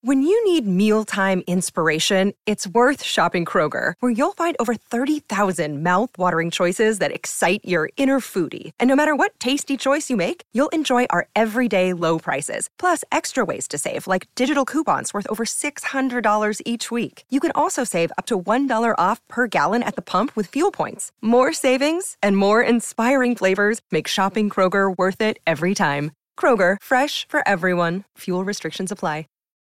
When you need mealtime inspiration, it's worth shopping Kroger, where you'll find over 30,000 mouth-watering choices that excite your inner foodie. And no matter what tasty choice you make, you'll enjoy our everyday low prices, plus extra ways to save, like digital coupons worth over $600 each week. You can also save up to $1 off per gallon at the pump with fuel points. More savings and more inspiring flavors make shopping Kroger worth it every time. Kroger, fresh for everyone. Fuel restrictions apply.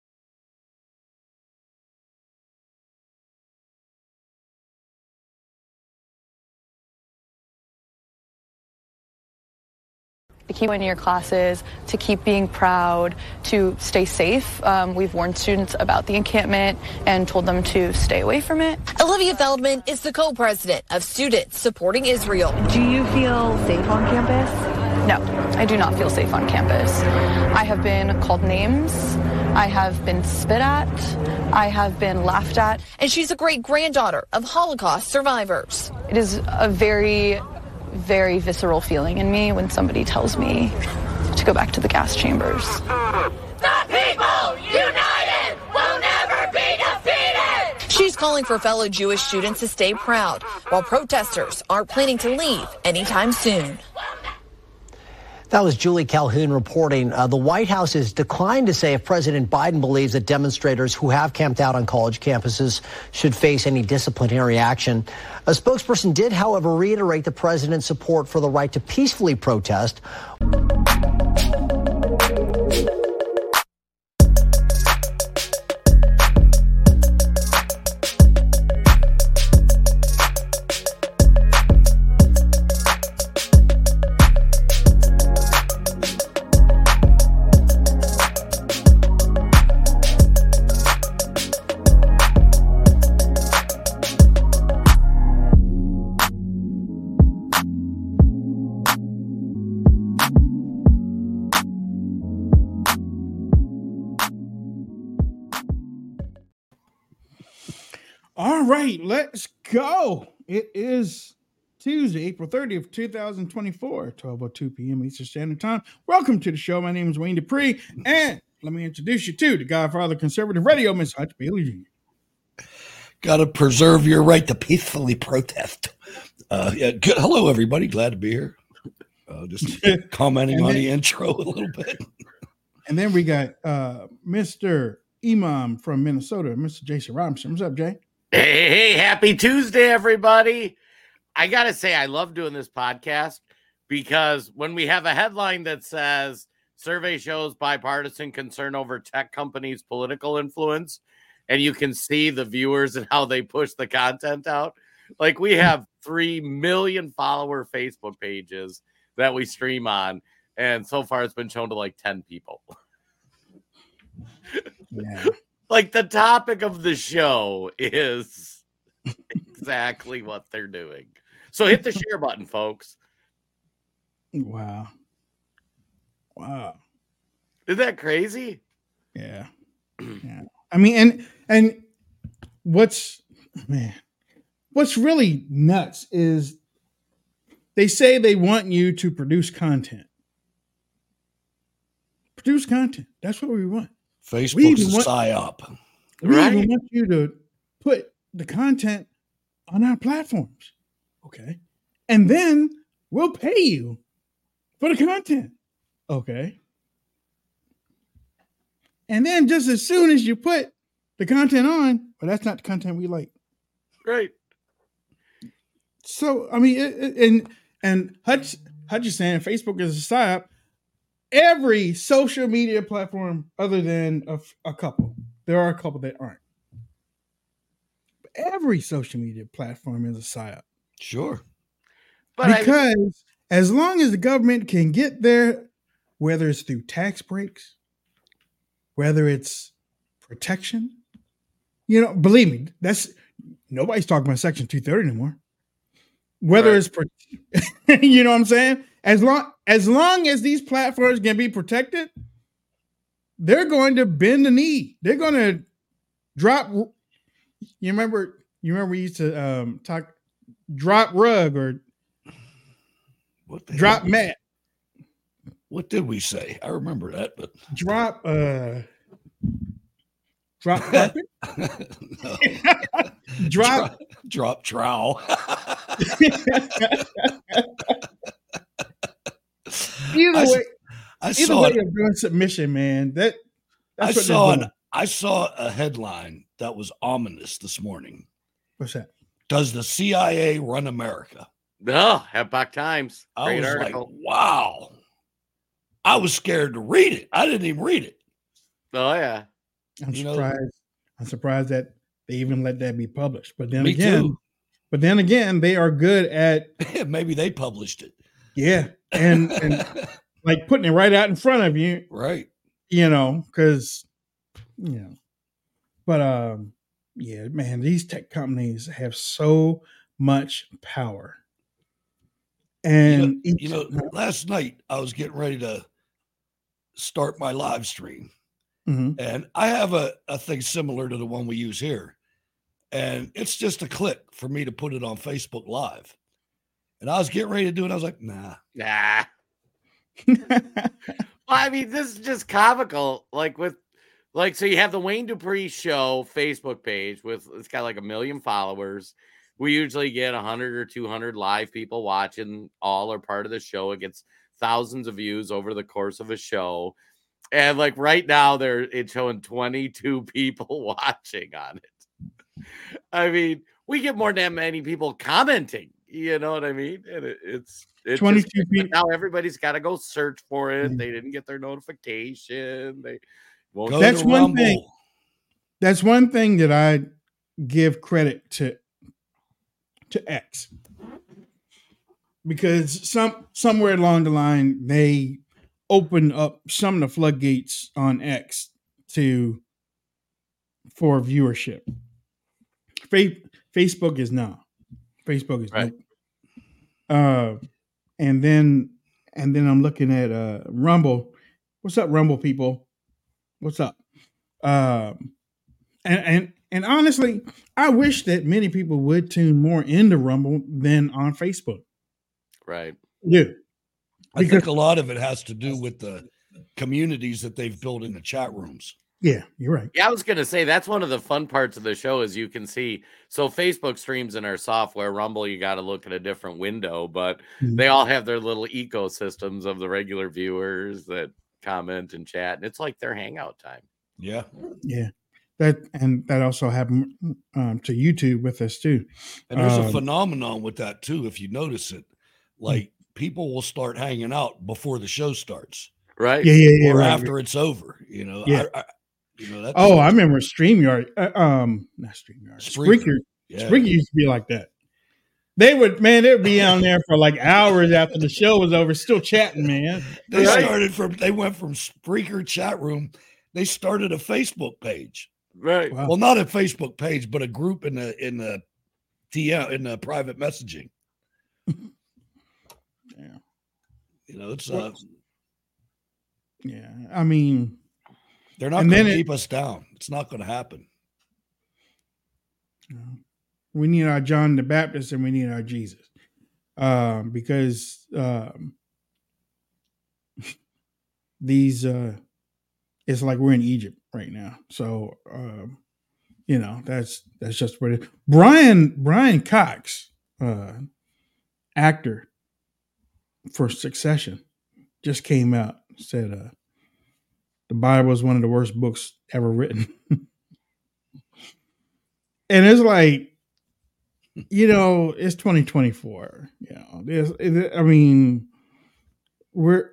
To keep going to your classes, to keep being proud, to stay safe. We've warned students about the encampment and told them to stay away from it. Olivia Feldman is the co-president of Students Supporting Israel. Do you feel safe on campus? No, I do not feel safe on campus. I have been called names. I have been spit at. I have been laughed at. And she's a great-granddaughter of Holocaust survivors. It is a very visceral feeling in me when somebody tells me to go back to the gas chambers. The people united will never be defeated! She's calling for fellow Jewish students to stay proud, while protesters aren't planning to leave anytime soon. That was Julie Calhoun reporting. The White House has declined to say if President Biden believes that demonstrators who have camped out on college campuses should face any disciplinary action. A spokesperson did, however, reiterate the president's support for the right to peacefully protest. All right, let's go. It is Tuesday, April 30th, 2024, 12:02 p.m. Eastern Standard Time. Welcome to the show. My name is Wayne Dupree, and let me introduce you to the Godfather of Conservative Radio, Ms. Hutch Bailey Jr. Got to preserve your right to peacefully protest. Good. Hello, everybody. Glad to be here. Just commenting on the intro a little bit. And then we got Mr. Imam from Minnesota, Mr. Jason Robinson. What's up, Jay? Hey, happy Tuesday, everybody. I got to say, I love doing this podcast because when we have a headline that says survey shows bipartisan concern over tech companies' political influence, and you can see the viewers and how they push the content out. Like, we have 3 million follower Facebook pages that we stream on, and so far it's been shown to like 10 people. Yeah. Like, the topic of the show is exactly what they're doing. So hit the share button, folks. Wow. Isn't that crazy? Yeah. I mean, and what's really nuts is they say they want you to produce content. Produce content. That's what we want. Facebook's a psyop. We even want you to put the content on our platforms. Okay. And then we'll pay you for the content. Okay. And then just as soon as you put the content on, well, that's not the content we like. Right. So, I mean, and Hutch is saying Facebook is a psyop. Every social media platform other than a couple. There are a couple that aren't. But every social media platform is a psyop. Sure. But because as long as the government can get there, whether it's through tax breaks, whether it's protection, believe me, nobody's talking about Section 230 anymore. Whether it's, you know what I'm saying? As long as these platforms can be protected, they're going to bend the knee. They're going to drop. You remember we used to talk drop rug or drop mat. What did we say? I remember that, but drop. Drop carpet? Drop trowel. Either way you're doing submission, man. I saw a headline that was ominous this morning. What's that? Does the CIA run America? Oh, Epoch Times. Great article. Like, wow. I was scared to read it. I didn't even read it. Oh, yeah. I'm surprised that they even let that be published. But then again, they are good at maybe they published it. Yeah. And like putting it right out in front of you. Right. Because but yeah, man, these tech companies have so much power. And last night I was getting ready to start my live stream. Mm-hmm. And I have a thing similar to the one we use here. And it's just a click for me to put it on Facebook Live. And I was getting ready to do it. I was like, nah. Well, I mean, this is just comical. So you have the Wayne Dupree Show Facebook page it's got like 1 million followers. We usually get 100 or 200 live people watching, all are part of the show. It gets thousands of views over the course of a show. And like right now, it's showing 22 people watching on it. I mean, we get more than that many people commenting. You know what I mean? And it's 22 people. Now everybody's got to go search for it. Mm-hmm. They didn't get their notification. That's one thing. That's one thing that I give credit to X, because somewhere along the line they opened up some of the floodgates on X for viewership. Facebook is now. Facebook is right. And then I'm looking at Rumble. What's up, Rumble people? What's up? And honestly, I wish that many people would tune more into Rumble than on Facebook. Right. Yeah. I think a lot of it has to do with the communities that they've built in the chat rooms. Yeah, you're right. Yeah, I was going to say that's one of the fun parts of the show is you can see. So Facebook streams in our software. Rumble, you got to look at a different window, but they all have their little ecosystems of the regular viewers that comment and chat, and it's like their hangout time. Yeah. Yeah. That also happened to YouTube with us too. And there's a phenomenon with that too. If you notice it, like people will start hanging out before the show starts, right? Yeah. Or right, after it's over, Yeah. That's I remember StreamYard. Not StreamYard. Spreaker. Yeah. Spreaker used to be like that. They'd be on there for like hours after the show was over, still chatting, man. They went from Spreaker chat room. They started a Facebook page. Right. Wow. Well, not a Facebook page, but a group in the private messaging. Yeah. It's yeah. I mean, they're not going to keep us down. It's not going to happen. We need our John the Baptist and we need our Jesus, because these it's like we're in Egypt right now. So that's just what it is. Brian Cox, actor for Succession, just came out, said the Bible is one of the worst books ever written. And it's like, it's 2024. I mean, we're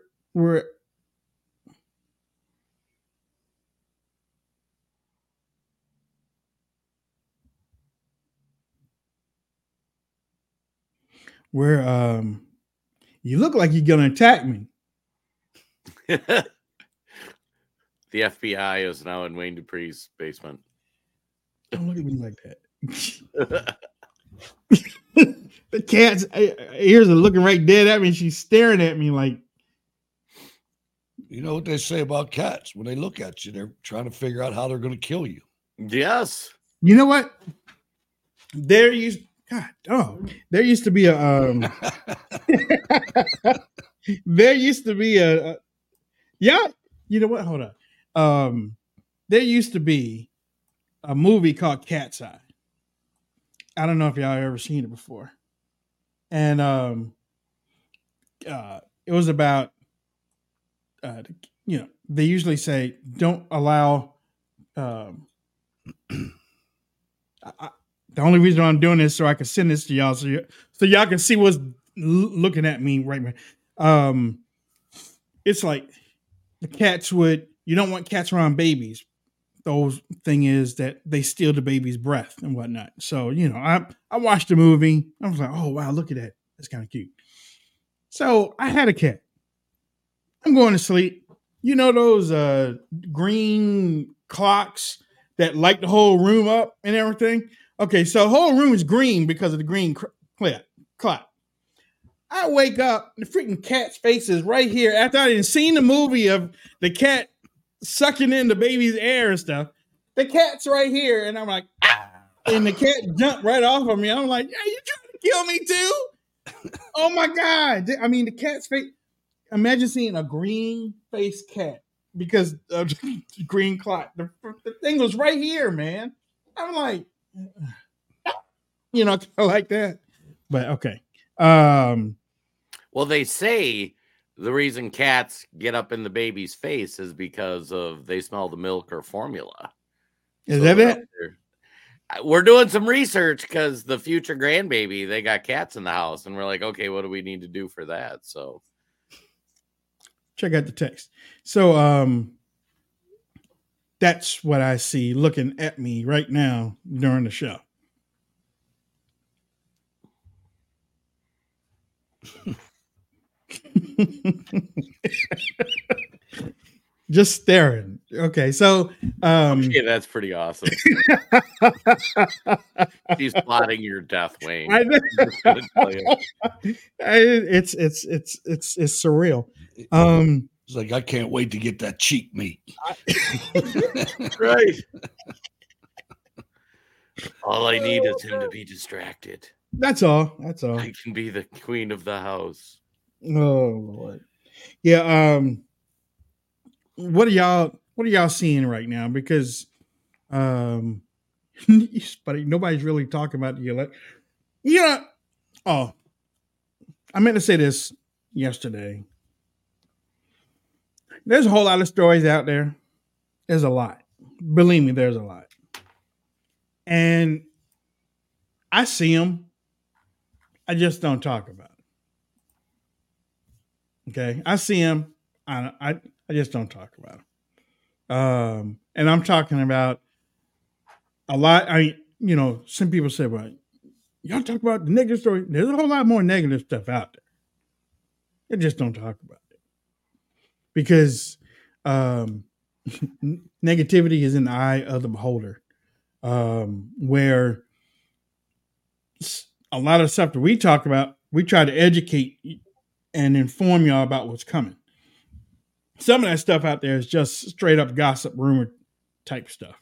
you look like you're gonna attack me. The FBI is now in Wayne Dupree's basement. Don't look at me like that. The cat's ears are looking right dead at me. She's staring at me like. You know what they say about cats? When they look at you, they're trying to figure out how they're going to kill you. Yes. You know what? There used to be a there used to be a yeah. You know what? Hold on. There used to be a movie called Cat's Eye. I don't know if y'all ever seen it before. And it was about, they usually say, don't allow, the only reason I'm doing this so I can send this to y'all so y'all can see what's looking at me right now. It's like the cats you don't want cats around babies. The whole thing is that they steal the baby's breath and whatnot. So, I watched the movie. I was like, oh, wow, look at that. That's kind of cute. So I had a cat. I'm going to sleep. You know those green clocks that light the whole room up and everything? Okay, so the whole room is green because of the green clock. I wake up, the freaking cat's face is right here. After I didn't seen the movie of the cat sucking in the baby's air and stuff, the cat's right here, and I'm like, ah! And the cat jumped right off of me. I'm like, yeah, you trying to kill me too? Oh my God. I mean, the cat's face. Imagine seeing a green faced cat because of the green clock. The thing was right here, man. I'm like, like that. But okay. Well, they say the reason cats get up in the baby's face is because they smell the milk or formula. Is that it? We're doing some research because the future grandbaby, they got cats in the house, and we're like, okay, what do we need to do for that? So check out the text. So that's what I see looking at me right now during the show. Just staring. Okay, so yeah, that's pretty awesome. She's plotting your death, Wayne. It's surreal. It's like I can't wait to get that cheek meat. Right. All I need is him to be distracted. That's all. I can be the queen of the house. Oh Lord. Yeah. What are y'all seeing right now? Because but nobody's really talking about the election. Oh, I meant to say this yesterday. There's a whole lot of stories out there. There's a lot. Believe me, there's a lot. And I see them. I just don't talk about it. Okay? I see them. I just don't talk about them. And I'm talking about a lot. Some people say, well, y'all talk about the negative story. There's a whole lot more negative stuff out there. I just don't talk about it. Because negativity is in the eye of the beholder. Where a lot of stuff that we talk about, we try to educate and inform y'all about what's coming. Some of that stuff out there is just straight up gossip, rumor type stuff.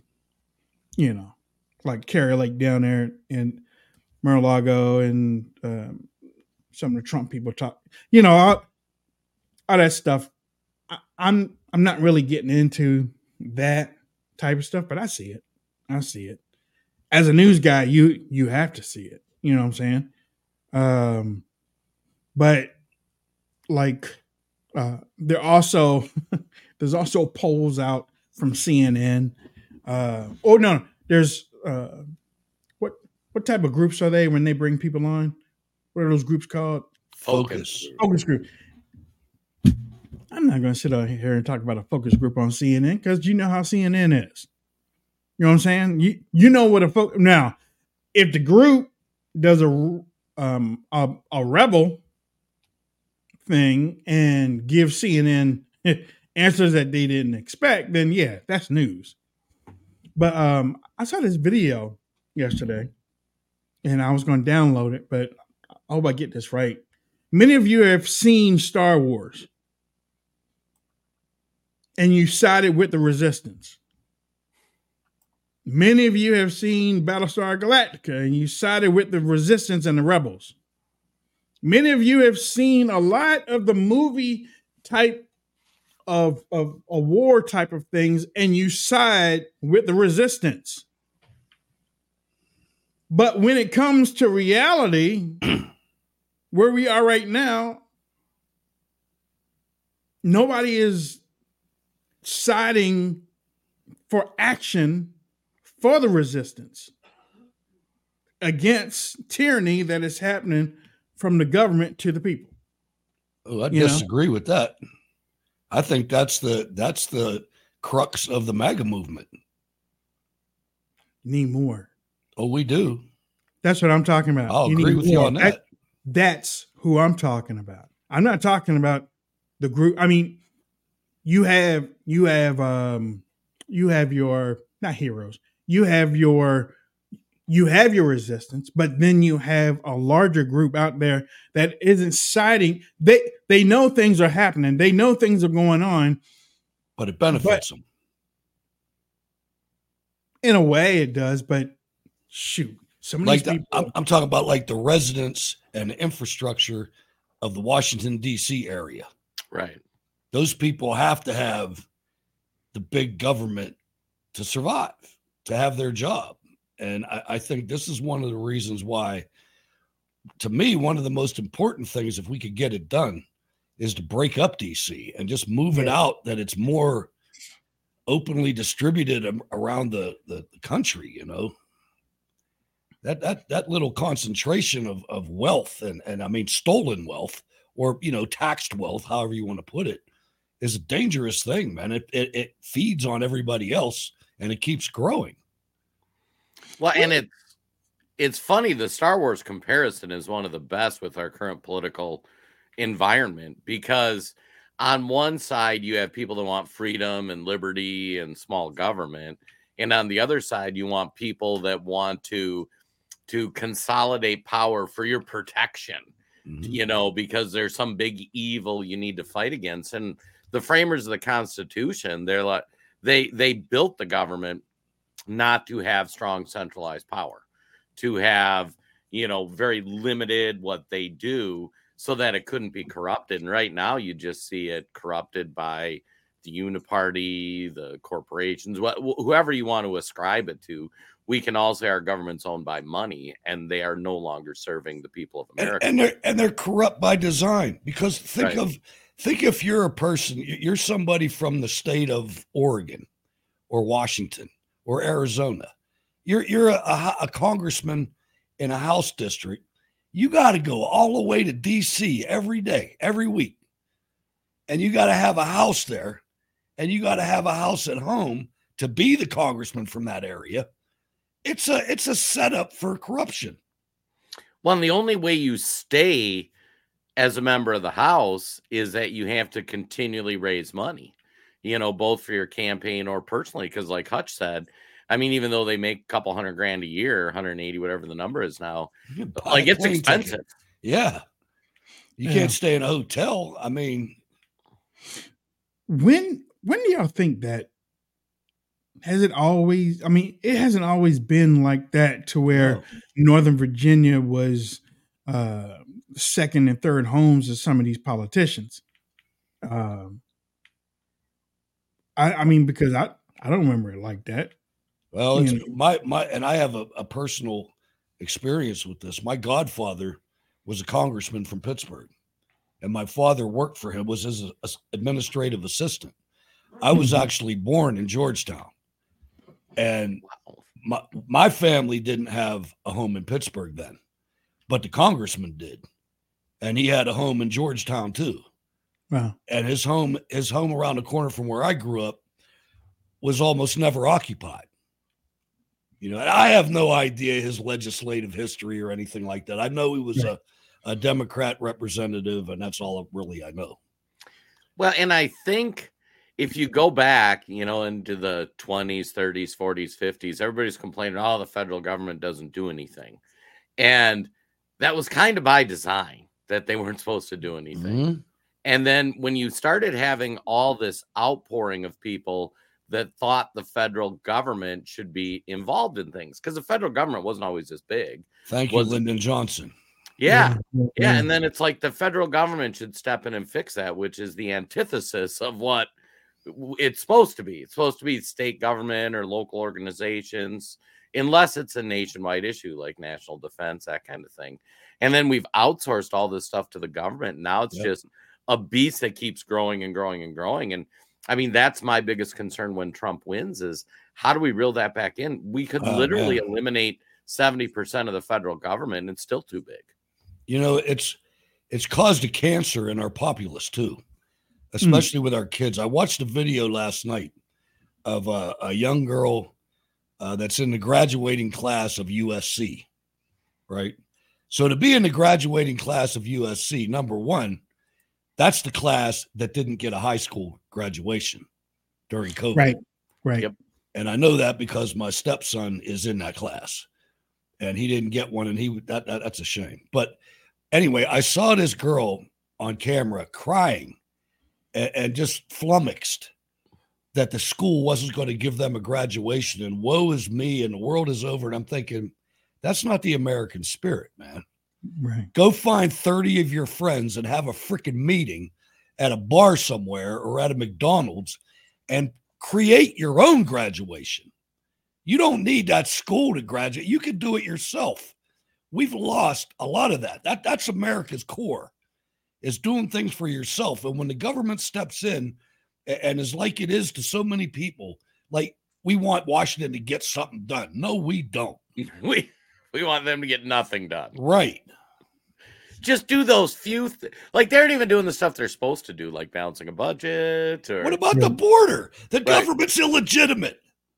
Like Carrie Lake down there in Mar-a-Lago and some of the Trump people talk. All that stuff. I'm not really getting into that type of stuff, but I see it. As a news guy, you have to see it. You know what I'm saying? But like, there's also polls out from CNN. There's what type of groups are they when they bring people on? What are those groups called? Focus group. I'm not going to sit out here and talk about a focus group on CNN because you know how CNN is. You know what I'm saying? You know what a focus. Now, if the group does a rebel thing and gives CNN answers that they didn't expect, then yeah, that's news. But I saw this video yesterday, and I was going to download it, but I hope I get this right. Many of you have seen Star Wars, and you sided with the Resistance. Many of you have seen Battlestar Galactica, and you sided with the Resistance and the Rebels. Many of you have seen a lot of the movie type of a war type of things, and you side with the Resistance. But when it comes to reality, where we are right now, nobody is siding for action for the resistance against tyranny that is happening from the government to the people. Oh, I disagree with that. I think that's the crux of the MAGA movement. Need more. Oh, we do. That's what I'm talking about. I'll agree with you on that. That's who I'm talking about. I'm not talking about the group. I mean, you have your not heroes. You have your resistance, but then you have a larger group out there that isn't siding. They know things are happening. They know things are going on, but it benefits them. In a way, it does. But shoot, some of these people. I'm talking about like the residents and the infrastructure of the Washington D.C. area. Right. Those people have to have the big government to survive, to have their job. And I think this is one of the reasons why, to me, one of the most important things, if we could get it done, is to break up DC and just move it out, that it's more openly distributed around the country, you know. That little concentration of wealth and I mean stolen wealth or, you know, taxed wealth, however you want to put it, is a dangerous thing, man. It feeds on everybody else and it keeps growing. Well, and it's funny. The Star Wars comparison is one of the best with our current political environment, because on one side you have people that want freedom and liberty and small government, and on the other side you want people that want to consolidate power for your protection, you know, because there's some big evil you need to fight against. And the framers of the Constitution, they're like they built the government not to have strong centralized power, to have, you know, very limited what they do so that it couldn't be corrupted. And right now you just see it corrupted by the uniparty, the corporations, whoever you want to ascribe it to. We can all say our government's owned by money, and they are no longer serving the people of America. And they're corrupt by design, because think if you're a person, you're somebody from the state of Oregon or Washington or Arizona, you're a congressman in a House district. You got to go all the way to DC every day, every week. And you got to have a house there, and you got to have a house at home to be the congressman from that area. It's a setup for corruption. Well, and the only way you stay as a member of the House is that you have to continually raise money, you know, both for your campaign or personally. Because like Hutch said, I mean, even though they make a couple $100,000 a year, 180, whatever the number is now, like it's expensive. Ticket. Yeah. You can't stay in a hotel. I mean, when do y'all think that? Has it always? I mean, it hasn't always been like that, to where Northern Virginia was second and third homes of some of these politicians. I mean, because I don't remember it like that. Well, it's my and I have a personal experience with this. My godfather was a congressman from Pittsburgh, and my father worked for him, was his administrative assistant. I was actually born in Georgetown. And my family didn't have a home in Pittsburgh then, but the congressman did. And he had a home in Georgetown too. Wow. And his home around the corner from where I grew up was almost never occupied. You know, and I have no idea his legislative history or anything like that. I know he was a Democrat representative, and that's all really I know. Well, and I think if you go back, you know, into the 20s, 30s, 40s, 50s, everybody's complaining, oh, the federal government doesn't do anything. And that was kind of by design, that they weren't supposed to do anything. Mm-hmm. And then when you started having all this outpouring of people that thought the federal government should be involved in things, because the federal government wasn't always this big. Thank you, Lyndon Johnson. Yeah. And then it's like the federal government should step in and fix that, which is the antithesis of what It's supposed to be. It's supposed to be state government or local organizations, unless it's a nationwide issue like national defense, that kind of thing. And then we've outsourced all this stuff to the government. Now it's just a beast that keeps growing and growing and growing. And I mean, that's my biggest concern when Trump wins is how do we reel that back in? We could literally eliminate 70% of the federal government and it's still too big. You know, it's caused a cancer in our populace too, especially with our kids. I watched a video last night of a young girl that's in the graduating class of USC, right? So to be in the graduating class of USC, number one, that's the class that didn't get a high school graduation during COVID. Right. Yep. And I know that because my stepson is in that class and he didn't get one. And that's a shame. But anyway, I saw this girl on camera crying and just flummoxed that the school wasn't going to give them a graduation and woe is me and the world is over. And I'm thinking, that's not the American spirit, man. Right. Go find 30 of your friends and have a freaking meeting at a bar somewhere or at a McDonald's and create your own graduation. You don't need that school to graduate. You can do it yourself. We've lost a lot of that. That's America's core, is doing things for yourself. And when the government steps in and is like it is to so many people, like we want Washington to get something done. No, we don't. We want them to get nothing done. Right. Just do those few like they aren't even doing the stuff they're supposed to do, like balancing a budget. Or what about the border? The government's illegitimate.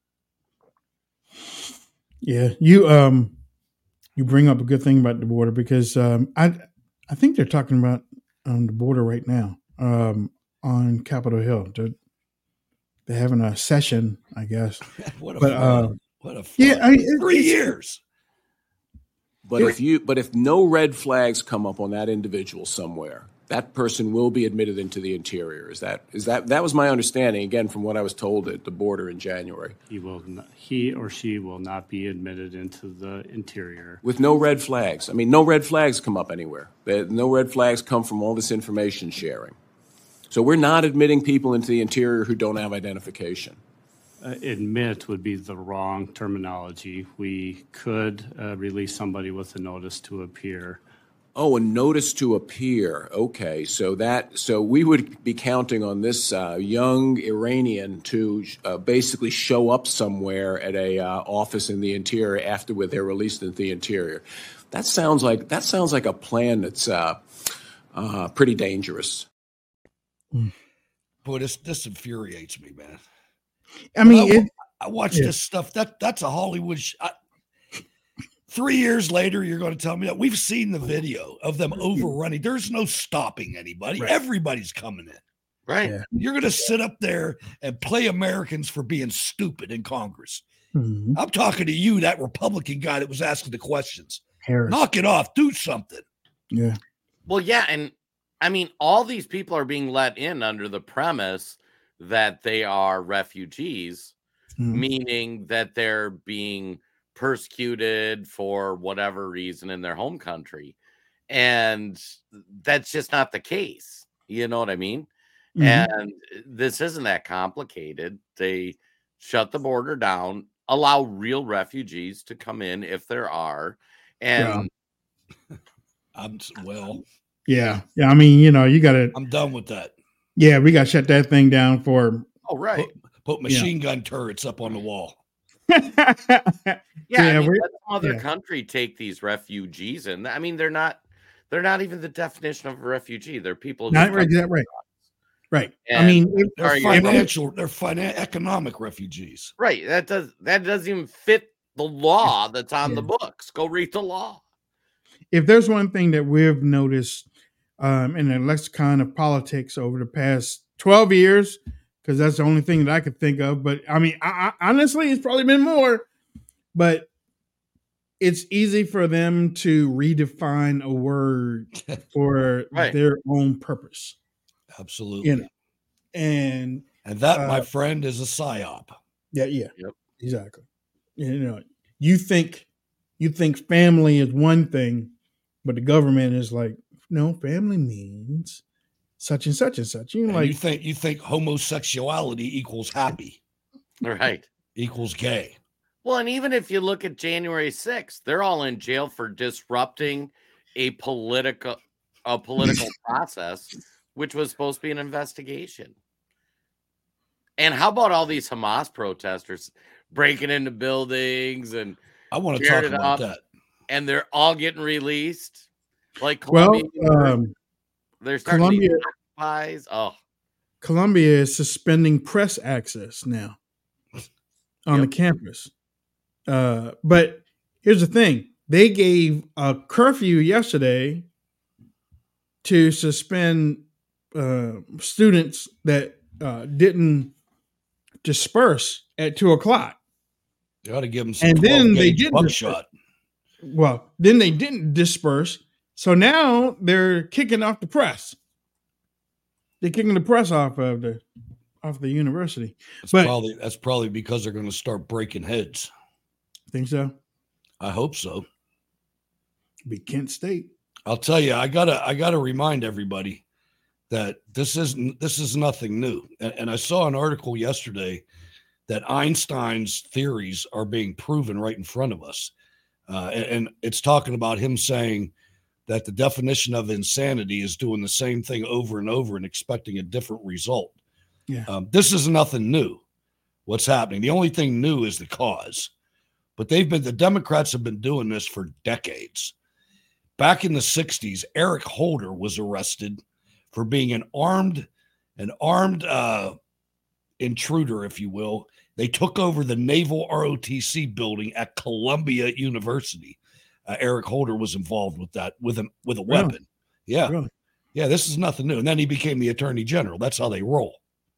Yeah, you bring up a good thing about the border because I think they're talking about the border right now on Capitol Hill. They're having a session, I guess. What a fun. Yeah, I mean, 3 years. But if no red flags come up on that individual somewhere, that person will be admitted into the interior. That was my understanding, again, from what I was told at the border in January. He or she will not be admitted into the interior. With no red flags. I mean, no red flags come up anywhere. No red flags come from all this information sharing. So we're not admitting people into the interior who don't have identification. Admit would be the wrong terminology. We could release somebody with a notice to appear. Oh, a notice to appear. Okay, so we would be counting on this young Iranian to basically show up somewhere at a office in the interior after they're released into the interior. That sounds like a plan that's pretty dangerous. Boy, this infuriates me, man. I mean, I watch this stuff. That's a Hollywood. 3 years later, you're going to tell me that we've seen the video of them overrunning. There's no stopping anybody. Right. Everybody's coming in. Right. Yeah. You're going to sit up there and play Americans for being stupid in Congress. Mm-hmm. I'm talking to you, that Republican guy that was asking the questions. Harris. Knock it off. Do something. Yeah. Well, yeah. And I mean, all these people are being let in under the premise that they are refugees, meaning that they're being persecuted for whatever reason in their home country. And that's just not the case. You know what I mean? Mm-hmm. And this isn't that complicated. They shut the border down, allow real refugees to come in if there are. And yeah. I mean, you got to. I'm done with that. Yeah, we got to shut that thing down for. Oh, right. Put machine gun turrets up on the wall. I mean, let other country take these refugees, and I mean, they're not even the definition of a refugee. They're people. Not right. Right. And I mean, they're economic refugees. Right. That doesn't even fit the law that's on the books. Go read the law. If there's one thing that we've noticed in the lexicon of politics over the past 12 years, because that's the only thing that I could think of. But I mean, I honestly, it's probably been more. But it's easy for them to redefine a word for their own purpose. Absolutely. And that, my friend, is a psyop. Yeah. Yep. Exactly. You think family is one thing, but the government is like, no, family means such and such and such. You think homosexuality equals happy, right? Equals gay. Well, and even if you look at January 6th, they're all in jail for disrupting a political process, which was supposed to be an investigation. And how about all these Hamas protesters breaking into buildings and I want to talk about that. And they're all getting released. Like Columbia, they're starting to occupies. Oh, Columbia is suspending press access now on the campus. But here's the thing. They gave a curfew yesterday to suspend students that didn't disperse at 2:00. You ought to give them some. And then they didn't shot. Well, then they didn't disperse. So now they're kicking off the press. They're kicking the press off of the university. That's probably because they're going to start breaking heads. Think so? I hope so. Be Kent State. I'll tell you, I gotta remind everybody that this is nothing new. And I saw an article yesterday that Einstein's theories are being proven right in front of us. And it's talking about him saying that the definition of insanity is doing the same thing over and over and expecting a different result. Yeah. This is nothing new. What's happening? The only thing new is the cause. But the Democrats have been doing this for decades. Back in the 60s, Eric Holder was arrested for being an armed intruder, if you will. They took over the Naval ROTC building at Columbia University. Eric Holder was involved with that with a weapon. Yeah. Really? Yeah, this is nothing new. And then he became the attorney general. That's how they roll.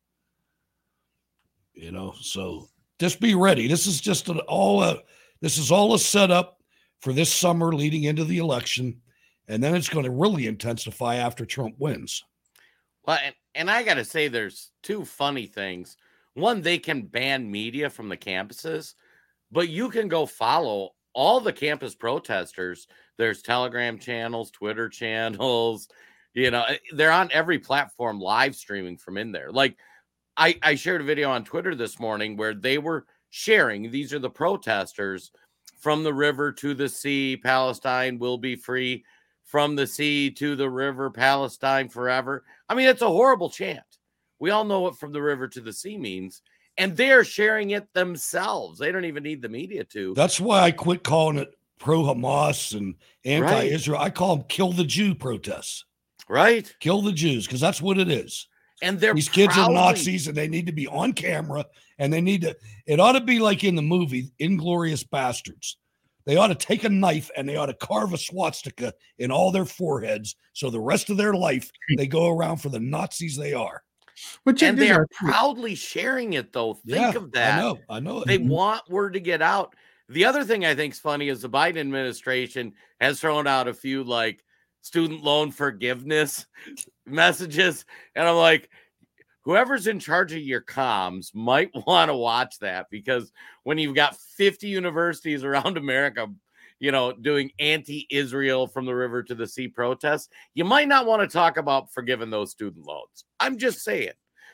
So just be ready. This is just all a setup for this summer leading into the election. And then it's going to really intensify after Trump wins. Well, and I got to say, there's two funny things. One, they can ban media from the campuses, but you can go follow all the campus protesters. There's Telegram channels, Twitter channels, they're on every platform live streaming from in there. Like I shared a video on Twitter this morning where they were sharing, these are the protesters, from the river to the sea, Palestine will be free. From the sea to the river, Palestine forever. I mean, it's a horrible chant. We all know what from the river to the sea means. And they're sharing it themselves. They don't even need the media to. That's why I quit calling it pro-Hamas and anti-Israel. Right. I call them kill the Jew protests. Right. Kill the Jews, because that's what it is. And these kids are Nazis, and they need to be on camera, and it ought to be like in the movie Inglourious Bastards. They ought to take a knife and they ought to carve a swastika in all their foreheads. So the rest of their life, they go around for the Nazis they are. And they are proudly sharing it, though. Think of that. I know. They want word to get out. The other thing I think is funny is the Biden administration has thrown out a few like student loan forgiveness messages. And I'm like, whoever's in charge of your comms might want to watch that, because when you've got 50 universities around America, doing anti-Israel from the river to the sea protests, you might not want to talk about forgiving those student loans. I'm just saying,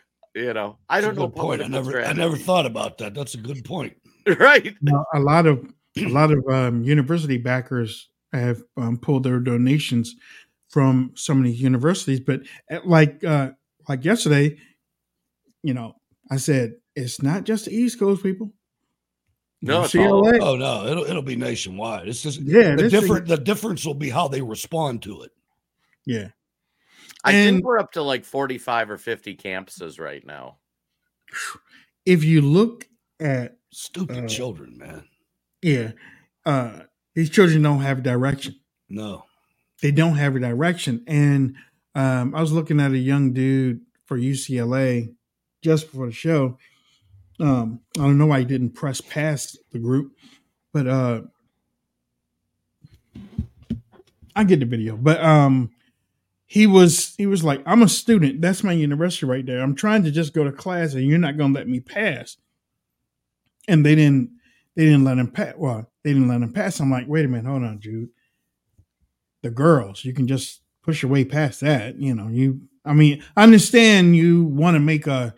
I don't know. Point. I never thought about that. That's a good point. Right. Now, a lot of university backers have pulled their donations from some of these universities, but like yesterday, I said, it's not just the East Coast people. No, UCLA. Oh no, it'll be nationwide. It's just the difference will be how they respond to it. Yeah. I think we're up to like 45 or 50 campuses right now. If you look at stupid children, man. Yeah. These children don't have direction. No. They don't have a direction. And I was looking at a young dude for UCLA just before the show. I don't know why he didn't press past the group, but I get the video. But he was like, I'm a student. That's my university right there. I'm trying to just go to class, and you're not going to let me pass. And they didn't let him pass. Well, they didn't let him pass. I'm like, wait a minute, hold on, Jude. The girls, you can just push your way past that. You I mean, I understand you want to make a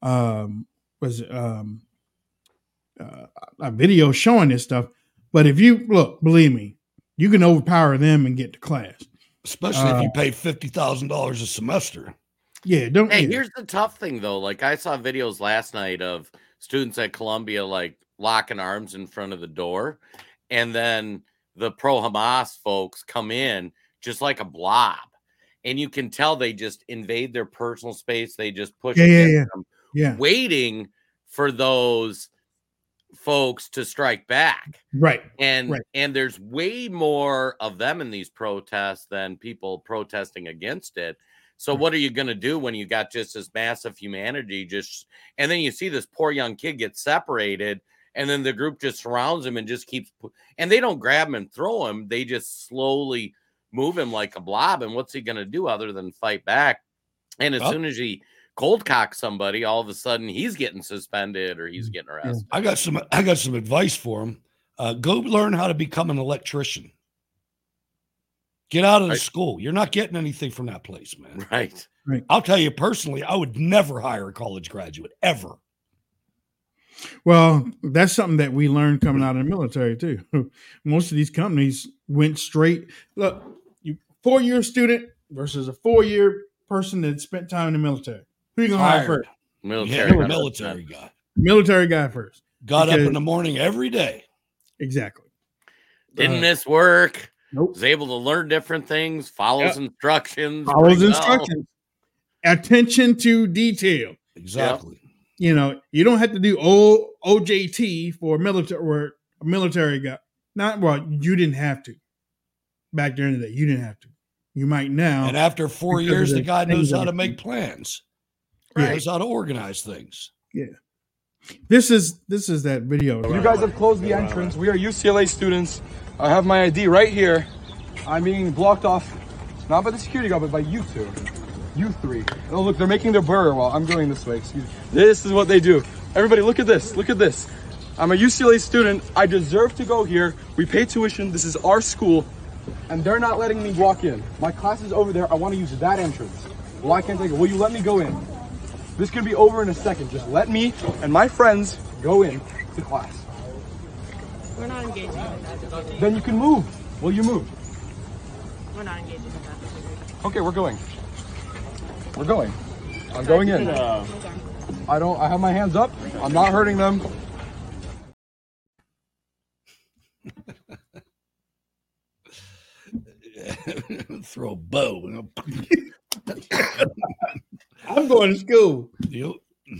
video showing this stuff, but if you look, believe me, you can overpower them and get to class. Especially if you pay $50,000 a semester. Yeah, here's the tough thing though. Like I saw videos last night of students at Columbia like locking arms in front of the door, and then the pro-Hamas folks come in just like a blob, and you can tell they just invade their personal space. They just push them, waiting for those folks to strike back. Right. And there's way more of them in these protests than people protesting against it. So what are you going to do when you got just this massive humanity and then you see this poor young kid get separated, and then the group just surrounds him and just keeps, and they don't grab him and throw him. They just slowly move him like a blob. And what's he going to do other than fight back? And as soon as he cold cock somebody, all of a sudden he's getting suspended or he's getting arrested. I got some advice for him. Go learn how to become an electrician. Get out of the school. You're not getting anything from that place, man. Right. I'll tell you personally, I would never hire a college graduate ever. Well, that's something that we learned coming out of the military too. Most of these companies went straight. Look, you 4-year student versus a 4-year person that spent time in the military. Who are you gonna hire first? Military guy. Military guy first. Got up in the morning every day. Exactly. Didn't miss work. Nope. Was able to learn different things. Follows instructions. Attention to detail. Exactly. Yep. You don't have to do OJT for a military guy. You didn't have to. Back during the day, you didn't have to. You might now. And after 4 years, the guy knows how to make plans. Right. He knows how to organize things. Yeah. This is that video. You guys have closed the entrance. We are UCLA students. I have my ID right here. I'm being blocked off, not by the security guard, but by you two. You three. Oh, look, they're making their burger while I'm going this way. Excuse me. This is what they do. Everybody, look at this. Look at this. I'm a UCLA student. I deserve to go here. We pay tuition. This is our school. And they're not letting me walk in. My class is over there. I want to use that entrance. Well, I can't take it. Will you let me go in? This could be over in a second. Just let me and my friends go in to class. We're not engaging with that. Then you can move. Will you move? We're not engaging with that. Okay, we're going. We're going. I'm going in. I have my hands up. I'm not hurting them. Throw a bow. I'm going to school. Yep.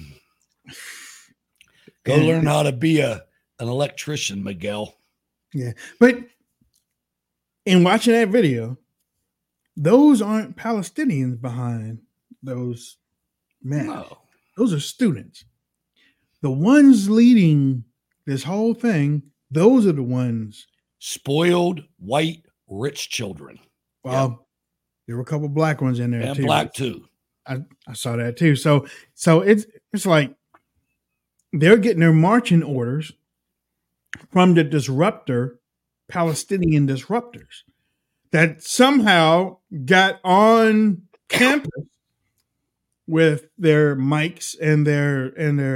Go learn how to be an electrician, Miguel. Yeah. But in watching that video, those aren't Palestinians behind those men. No. Those are students. The ones leading this whole thing, those are the ones. Spoiled, white, rich children. Well, there were a couple black ones in there and too. Black too. I saw that too. So it's like they're getting their marching orders from the disruptor, Palestinian disruptors, that somehow got on campus with their mics and their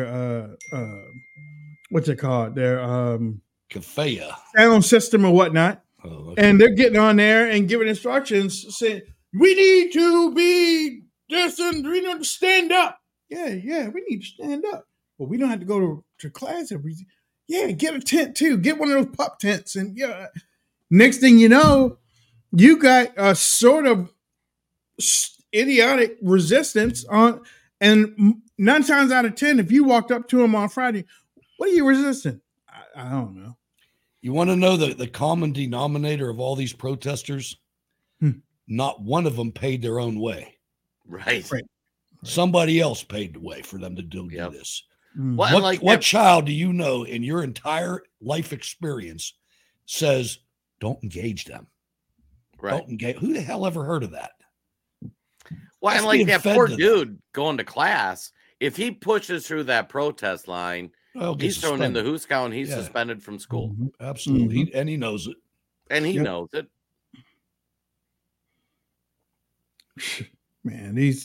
what's it called? Their Kafaya sound system or whatnot. Oh, okay. And they're getting on there and giving instructions saying, we need to be this and we need to stand up. Yeah, we need to stand up. Well, we don't have to go to class every day. Yeah, get a tent too. Get one of those pup tents. And yeah, next thing you know, you got a sort of idiotic resistance on, and 9 times out of 10, if you walked up to them on Friday, what are you resisting? I don't know. You want to know the common denominator of all these protesters? Not one of them paid their own way. Right. Somebody else paid the way for them to do this. Well, what child do you know in your entire life experience says, don't engage them? Right. Don't engage. Who the hell ever heard of that? Well, and like that poor dude going to class, if he pushes through that protest line, he's thrown in the Hooskow and he's suspended from school. Mm-hmm. Absolutely. Mm-hmm. And he knows it. And he knows it. these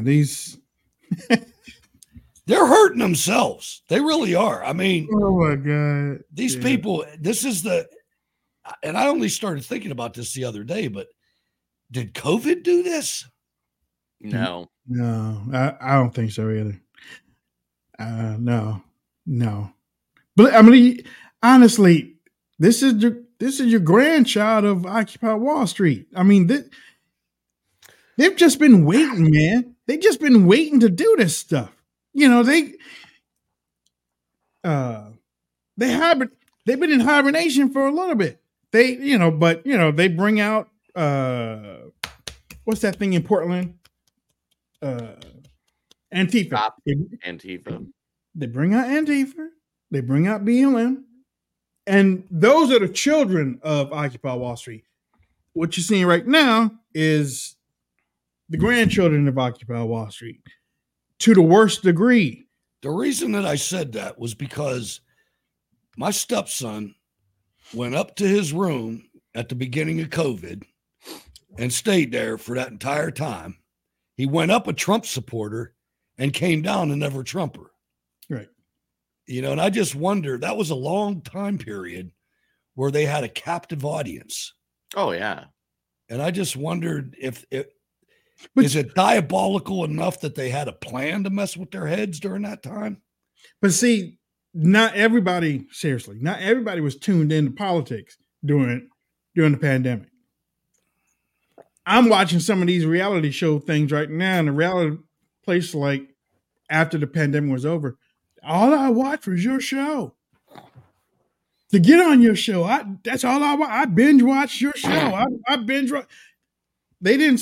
they're hurting themselves. They really are. I mean, oh my God, these people. This is and I only started thinking about this the other day. But did COVID do this? No, I don't think so either. No. But I mean, honestly, this is your grandchild of Occupy Wall Street. I mean, they've just been waiting, man. They've just been waiting to do this stuff. You know, they've been in hibernation for a little bit. They bring out what's that thing in Portland? Antifa. Antifa. They bring out Antifa. They bring out BLM. And those are the children of Occupy Wall Street. What you're seeing right now is the grandchildren of Occupy Wall Street to the worst degree. The reason that I said that was because my stepson went up to his room at the beginning of COVID and stayed there for that entire time. He went up a Trump supporter and came down a never Trumper. Right. You know, and I just wonder, that was a long time period where they had a captive audience. Oh, yeah. And I just wondered is it diabolical enough that they had a plan to mess with their heads during that time? But see, not everybody was tuned into politics during the pandemic. I'm watching some of these reality show things right now in a reality place, like after the pandemic was over. All I watched was your show. To get on your show, that's all I watch. I binge watched your show. I binge watch. They didn't,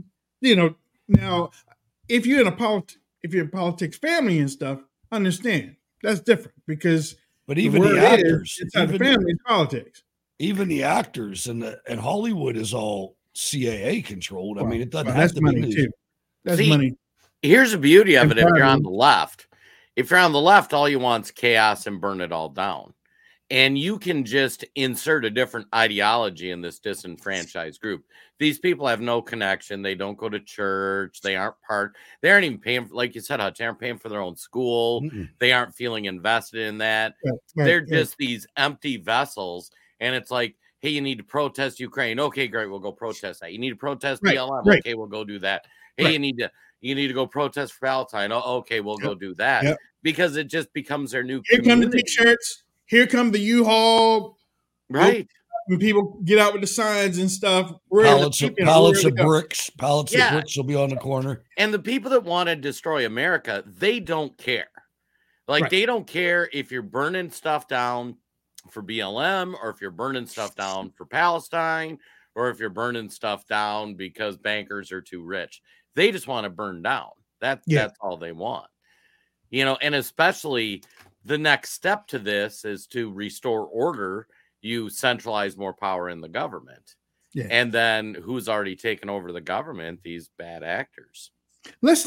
now if you're in a politics family and stuff, understand that's different because but even the actors inside the family is politics. Even the actors and Hollywood is all CAA controlled. I mean, it doesn't have that's to money be too. That's money. Here's the beauty of it. If you're on the left, all you want is chaos and burn it all down. And you can just insert a different ideology in this disenfranchised group. These people have no connection. They don't go to church. They aren't even paying, like you said, Hutch, they aren't paying for their own school. Mm-mm. They aren't feeling invested in that. They're just these empty vessels. And it's like, hey, you need to protest Ukraine. Okay, great. We'll go protest that. You need to protest BLM. Right. Okay, we'll go do that. Hey, you need to go protest for Palestine. Oh, okay, we'll go do that. Yep. Because it just becomes their new community. Here come the t-shirts. Here come the U-Haul. Right. When people get out with the signs and stuff. Pallets of bricks. Pallets of bricks will be on the corner. And the people that want to destroy America, they don't care. They don't care if you're burning stuff down for BLM or if you're burning stuff down for Palestine or if you're burning stuff down because bankers are too rich. They just want to burn down. That's all they want. And especially the next step to this is to restore order. You centralize more power in the government. Yeah. And then who's already taken over the government? These bad actors. Let's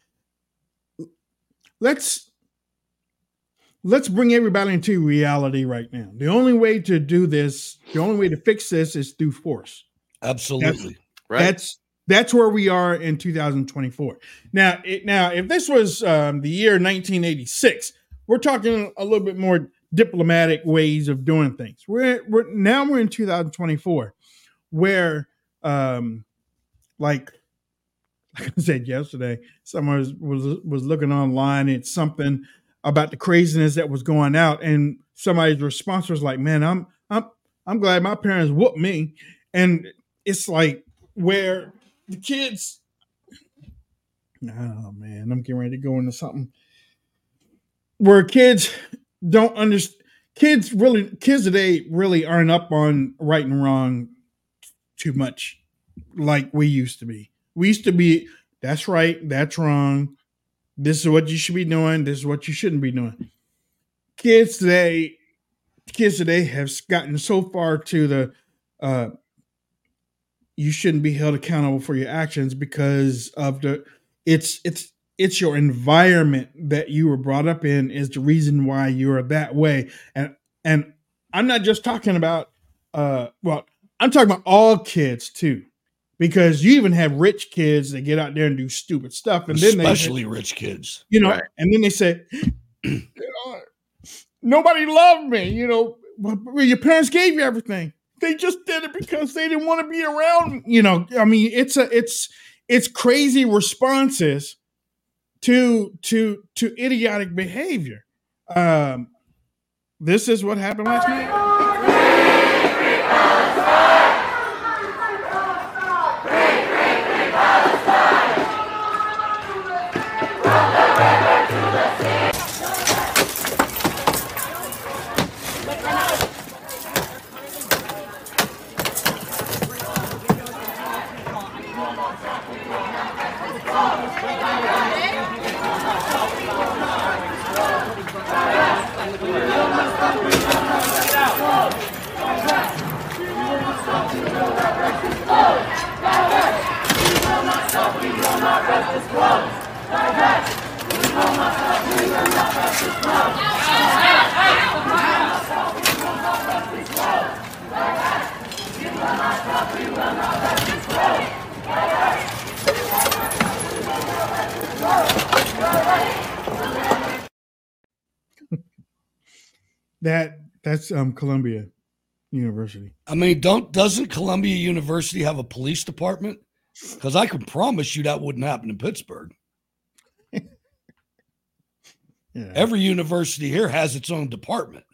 bring everybody into reality right now. The only way to do this, the only way to fix this is through force. Absolutely. That's where we are in 2024. Now, if this was the year 1986, we're talking a little bit more diplomatic ways of doing things. We're in 2024, where, like I said yesterday, someone was looking online at something about the craziness that was going out, and somebody's response was like, "Man, I'm glad my parents whooped me," and it's like where the kids. Oh man, I'm getting ready to go into something where kids don't understand. Kids today really aren't up on right and wrong too much like we used to be. We used to be, that's right, that's wrong. This is what you should be doing. This is what you shouldn't be doing. Kids today have gotten so far to the you shouldn't be held accountable for your actions because of it's your environment that you were brought up in is the reason why you're that way. And I'm not just talking about I'm talking about all kids too. because you even have rich kids that get out there and do stupid stuff, and then especially rich kids, right. And then they say, nobody loved me. Your parents gave you everything. They just did it because they didn't want to be around. I mean, it's crazy responses to idiotic behavior. This is what happened last night. That's Columbia University. I mean, doesn't Columbia University have a police department? Because I can promise you that wouldn't happen in Pittsburgh. Yeah. Every university here has its own department.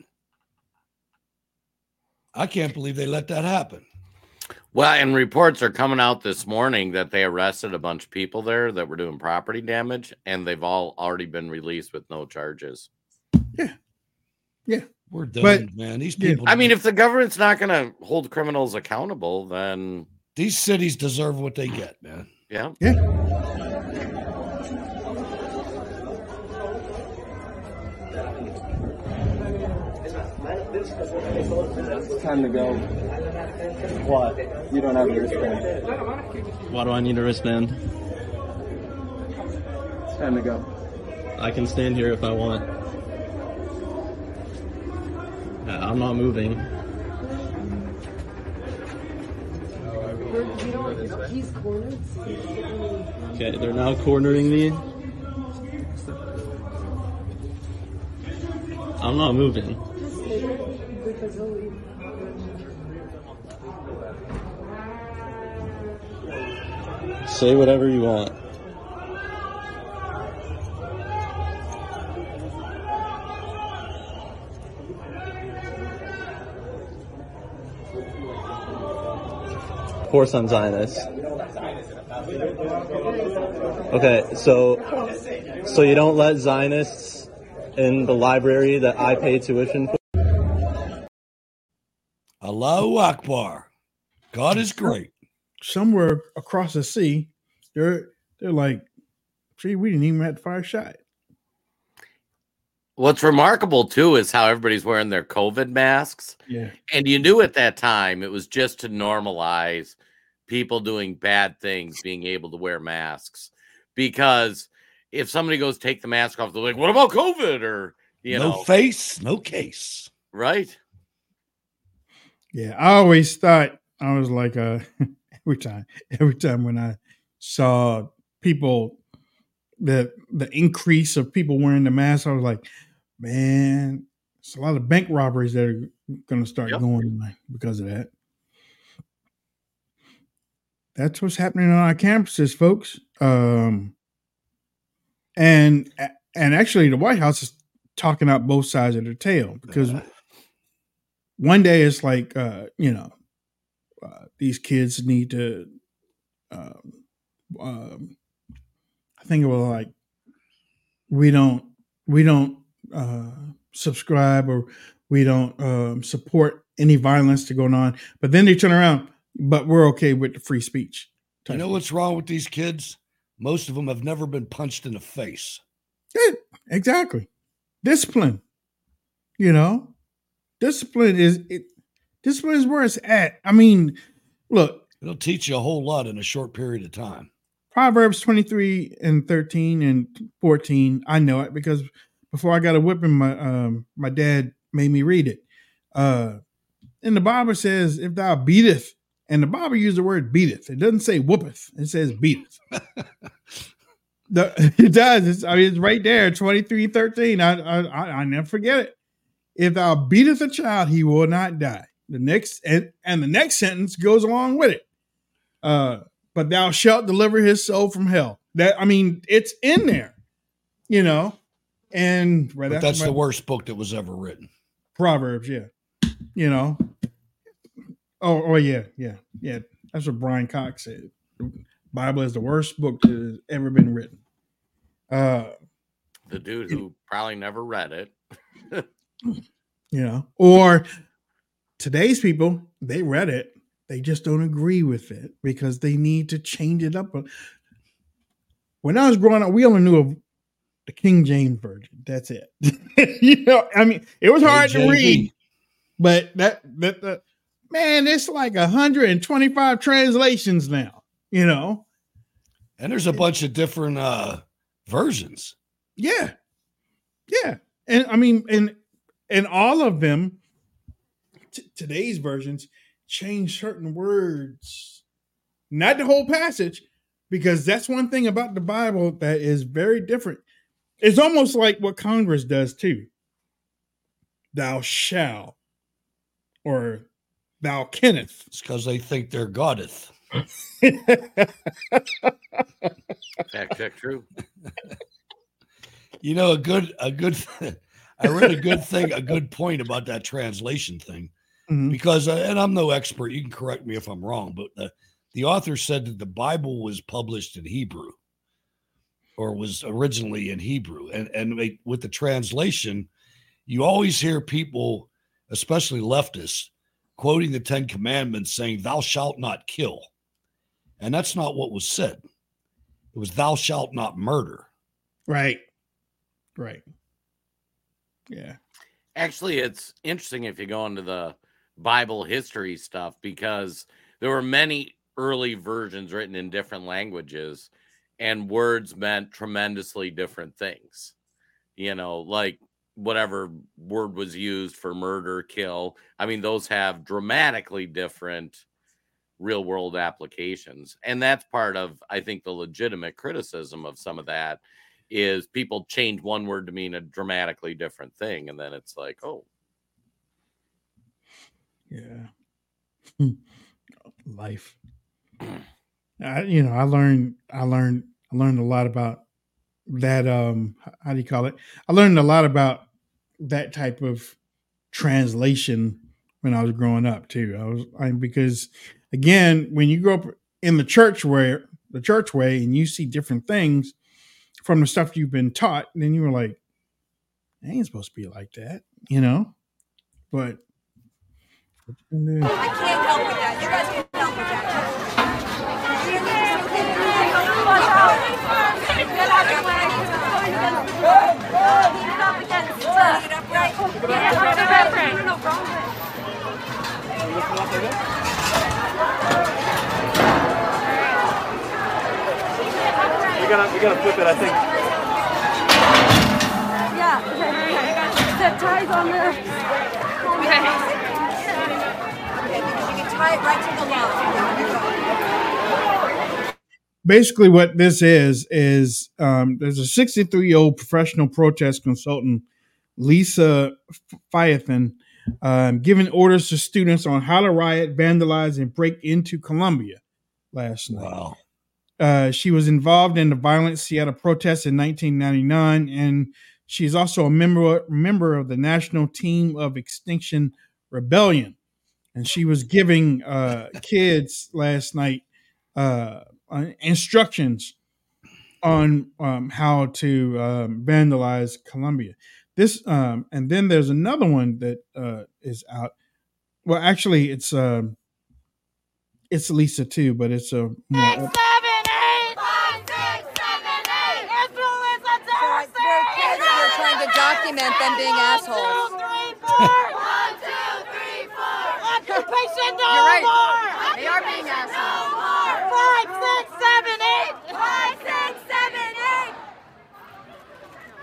I can't believe they let that happen. Well, and reports are coming out this morning that they arrested a bunch of people there that were doing property damage, and they've all already been released with no charges. Yeah. We're done, man. These people. I mean, if the government's not going to hold criminals accountable, then these cities deserve what they get, man. Yeah. It's time to go. What? You don't have a wristband. Why do I need a wristband? It's time to go. I can stand here if I want. I'm not moving. He's cornered. Okay, they're now cornering me. I'm not moving. Say whatever you want. Of course I'm Zionist. Okay, so you don't let Zionists in the library that I pay tuition for? Allahu Akbar. God is great. Somewhere across the sea, they're like, gee, we didn't even have to fire a shot. What's remarkable, too, is how everybody's wearing their COVID masks. Yeah. And you knew at that time it was just to normalize people doing bad things being able to wear masks. Because if somebody goes take the mask off, they're like, what about COVID? Or, no face, no case. Right. Yeah, I always thought, I was like, every time when I saw people, the increase of people wearing the mask, I was like, man, it's a lot of bank robberies that are going to start going because of that. That's what's happening on our campuses, folks. And actually, the White House is talking out both sides of their tail, because one day it's like, these kids need to. I think it was like, we don't subscribe, or we don't support any violence to go on. But then they turn around, but we're okay with the free speech. You know what's wrong with these kids? Most of them have never been punched in the face. Yeah, exactly. Discipline. Discipline is where it's at. I mean, look. It'll teach you a whole lot in a short period of time. Proverbs 23 and 13 and 14. I know it because before I got a whipping, my dad made me read it. And the Bible says, if thou beateth And the Bible uses the word beateth. It doesn't say whoopeth. It says beateth. It does. It's right there, 23:13. I never forget it. If thou beateth a child, he will not die. The next and the next sentence goes along with it. But thou shalt deliver his soul from hell. It's in there, And but that's the worst book that was ever written. Proverbs, yeah. Oh yeah. That's what Brian Cox said. The Bible is the worst book that has ever been written. The dude who probably never read it. Or today's people, they read it. They just don't agree with it because they need to change it up. When I was growing up, we only knew of the King James Version. That's it. It was hard to read, but that man, it's like 125 translations now, And there's a bunch of different versions. Yeah. Yeah. And all of them, today's versions, change certain words, not the whole passage, because that's one thing about the Bible that is very different. It's almost like what Congress does too. Thou shall, or thou kenneth. It's because they think they're Goddeth. Fact check true. A good I read a good point about that translation thing, because, and I'm no expert, you can correct me if I'm wrong, but the author said that the Bible was published in Hebrew, or was originally in Hebrew. And with the translation, you always hear people, especially leftists, quoting the 10 Commandments saying, thou shalt not kill. And that's not what was said. It was, thou shalt not murder. Right. Yeah. Actually, it's interesting if you go into the Bible history stuff, because there were many early versions written in different languages, and words meant tremendously different things. Like whatever word was used for murder, kill. Those have dramatically different real world applications. And that's part of, I think, the legitimate criticism of some of that is people change one word to mean a dramatically different thing. And then it's like, oh. Yeah. Life. I learned a lot about that. How do you call it? I learned a lot about that type of translation when I was growing up too. Because again, when you grow up in the church way, and you see different things from the stuff you've been taught, and then you were like, it ain't supposed to be like that, but I can't help with that. You guys can't help with that. We gotta flip it, I think. Yeah. Zip ties on there. You can tie it right to the line. Basically, what this is there's a 63-year-old professional protest consultant, Lisa Phythian, giving orders to students on how to riot, vandalize, and break into Columbia last night. Wow. She was involved in the violent Seattle protests in 1999, and she's also a member of the National Team of Extinction Rebellion. And she was giving kids last night instructions on how to vandalize Columbia. This and then there's another one that is out. Well, actually, it's Lisa too, but it's a more. Trying to document them being assholes. 1, 2, 3, 4. Occupation no You're right. more. They are being assholes. 5, 6, 7, 8. 5, 6, 7,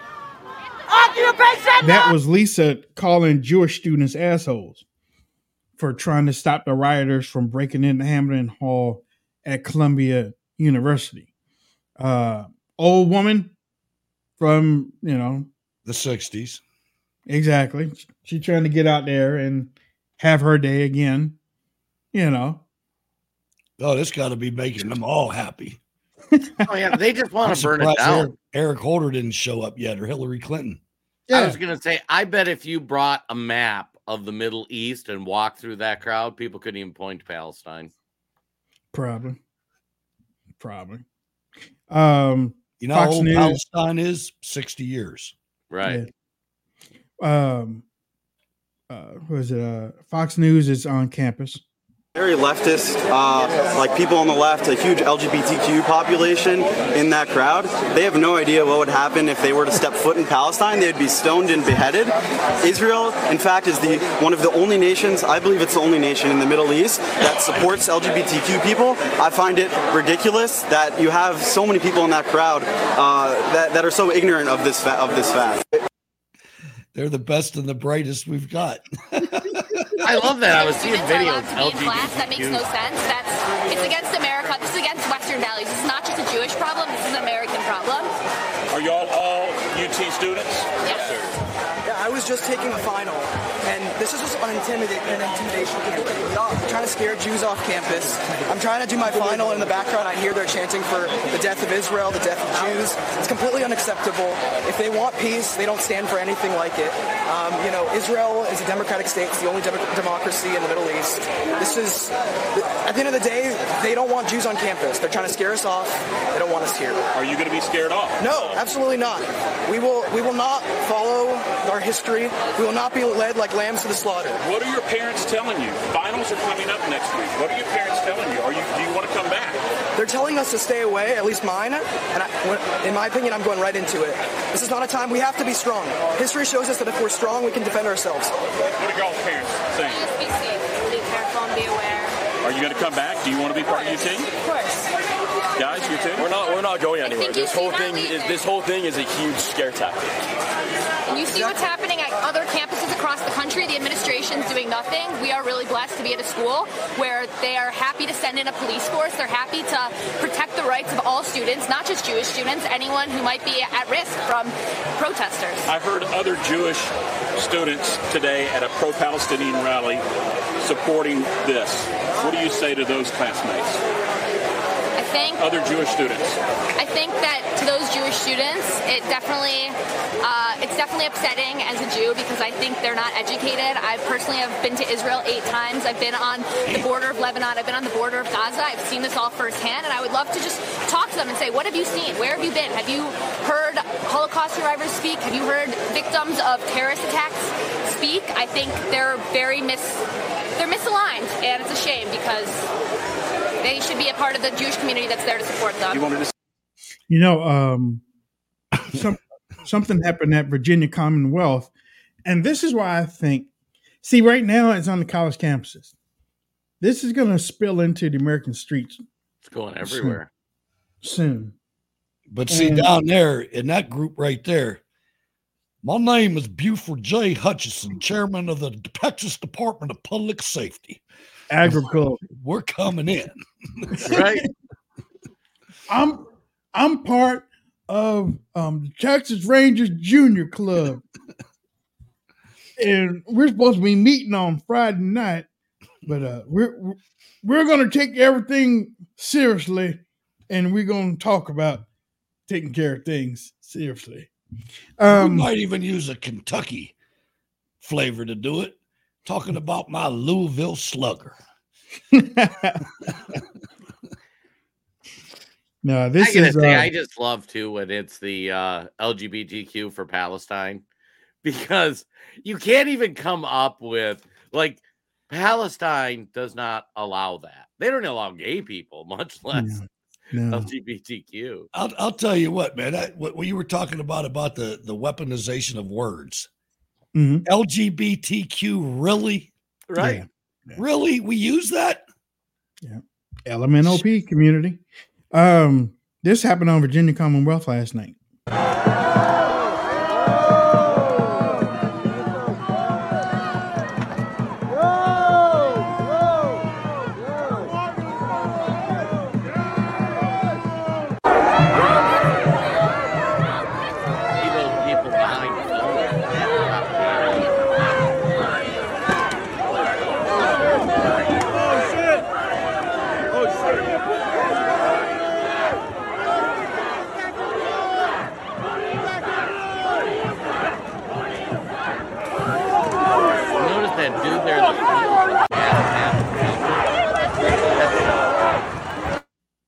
8. Occupation. That was Lisa calling Jewish students assholes. for trying to stop the rioters from breaking into Hamilton Hall at Columbia University. Old woman from, the 60s. Exactly. She's trying to get out there and have her day again, Oh, this got to be making them all happy. Oh, yeah. They just want to burn it down. Eric Holder didn't show up yet, or Hillary Clinton. Yeah. I was going to say, I bet if you brought a map of the Middle East and walked through that crowd, people couldn't even point to Palestine. Probably. How Fox old News. Palestine is? 60 years. Right. Yeah. Fox News is on campus. Very leftist, like people on the left, a huge LGBTQ population in that crowd. They have no idea what would happen if they were to step foot in Palestine. They'd be stoned and beheaded. Israel, in fact, is one of the only nations, I believe it's the only nation in the Middle East that supports LGBTQ people. I find it ridiculous that you have so many people in that crowd that are so ignorant of this fact. They're the best and the brightest we've got. I love that. I was seeing videos. That makes no sense. It's against America. This is against Western values. This is not just a Jewish problem. This is an American problem. Are y'all all UT students? Yes, sir. Yeah, I was just taking a final, and this is just an intimidation campaign. I'm trying to scare Jews off campus. I'm trying to do my final, and in the background I hear they're chanting for the death of Israel, the death of Jews. It's completely unacceptable. If they want peace, they don't stand for anything like it. Israel is a democratic state. It's the only democracy in the Middle East. At the end of the day, they don't want Jews on campus. They're trying to scare us off. They don't want us here. Are you going to be scared off? No, absolutely not. We will not follow our history. We will not be led like lambs to the slaughter. What are your parents telling you? Finals are coming up next week. What are your parents telling you? Do you want to come back? They're telling us to stay away, at least mine. And in my opinion, I'm going right into it. This is not a time we have to be strong. History shows us that if we're strong, we can defend ourselves. What are y'all's parents saying? Just be safe. Be careful and be aware. Are you going to come back? Do you want to be part of your team? Of course. Guys, you too? We're not going anywhere. This whole thing is a huge scare tactic. And you see what's happening at other campuses across the country. The administration's doing nothing. We are really blessed to be at a school where they are happy to send in a police force. They're happy to protect the rights of all students, not just Jewish students, anyone who might be at risk from protesters. I heard other Jewish students today at a pro-Palestinian rally supporting this. What do you say to those classmates? Other Jewish students. I think that to those Jewish students, it's definitely upsetting as a Jew because I think they're not educated. I personally have been to Israel 8 times. I've been on the border of Lebanon. I've been on the border of Gaza. I've seen this all firsthand, and I would love to just talk to them and say, what have you seen? Where have you been? Have you heard Holocaust survivors speak? Have you heard victims of terrorist attacks speak? I think they're they're misaligned, and it's a shame because they should be a part of the Jewish community that's there to support them. Something happened at Virginia Commonwealth, and this is why I think, right now it's on the college campuses. This is going to spill into the American streets. It's going everywhere. Soon. But down there in that group right there, my name is Buford J. Hutchison, chairman of the Texas Department of Public Safety. Agriculture. We're coming in. Right. I'm part of the Texas Rangers Junior Club. And we're supposed to be meeting on Friday night, but we're going to take everything seriously, and we're going to talk about taking care of things seriously. We might even use a Kentucky flavor to do it. Talking about my Louisville Slugger. No, this is. I just love too when it's the LGBTQ for Palestine, because you can't even come up with Palestine does not allow that. They don't allow gay people, much less LGBTQ. I'll tell you what, man. What you were talking about the weaponization of words. Mm-hmm. LGBTQ, really? Right. Yeah. Really? We use that? Yeah. LMNOP community. This happened on Virginia Commonwealth last night.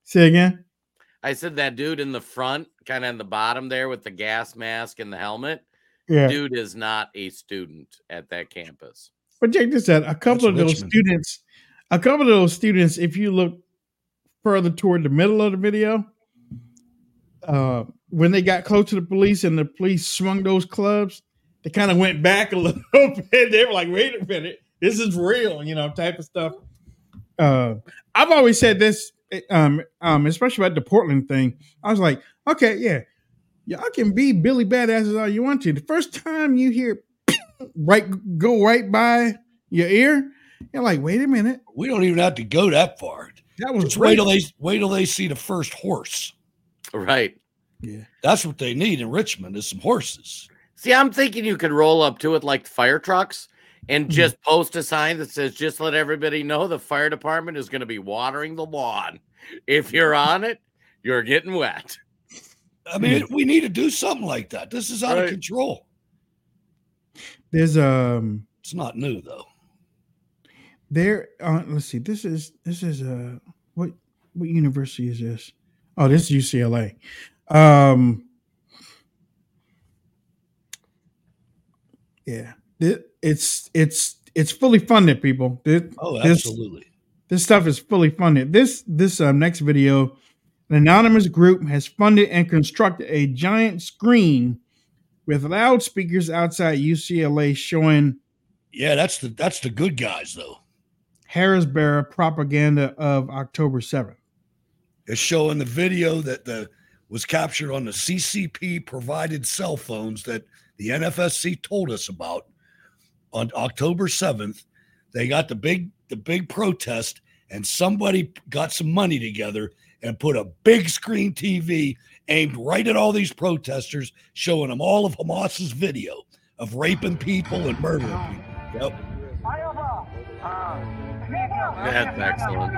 Say again. I said that dude in the front, kind of in the bottom there with the gas mask and the helmet. Yeah. Dude is not a student at that campus. But check this out. A couple of those students, if you look further toward the middle of the video, when they got close to the police and the police swung those clubs, they kind of went back a little bit. They were like, wait a minute, this is real, type of stuff. I've always said this, especially about the Portland thing. I was like, okay, yeah, y'all can be Billy Badasses all you want to. The first time you hear go right by your ear, you're like, wait a minute. We don't even have to go that far. That was wait till they see the first horse. Right. Yeah. That's what they need in Richmond is some horses. See, I'm thinking you could roll up to it like fire trucks and just post a sign that says, just let everybody know the fire department is going to be watering the lawn. If you're on it, you're getting wet. I mean, we need to do something like that. This is out of control. There's it's not new though. Let's see. This is what university is this? Oh, this is UCLA. Yeah. It's fully funded, people. Absolutely. This stuff is fully funded. This next video, an anonymous group has funded and constructed a giant screen with loudspeakers outside UCLA showing. Yeah, that's the good guys though. Harrisburg propaganda of October 7th. It's showing the video that was captured on the CCP provided cell phones that the NFSC told us about on October 7th. They got the big protest, and somebody got some money together and put a big screen TV aimed right at all these protesters, showing them all of Hamas's video of raping people and murdering people. Yep. That's excellent.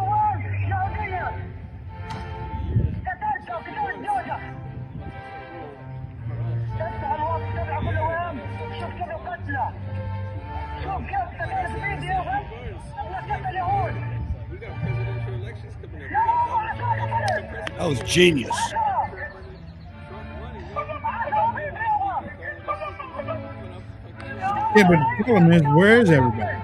That was genius. Yeah, but the problem is, where is everybody?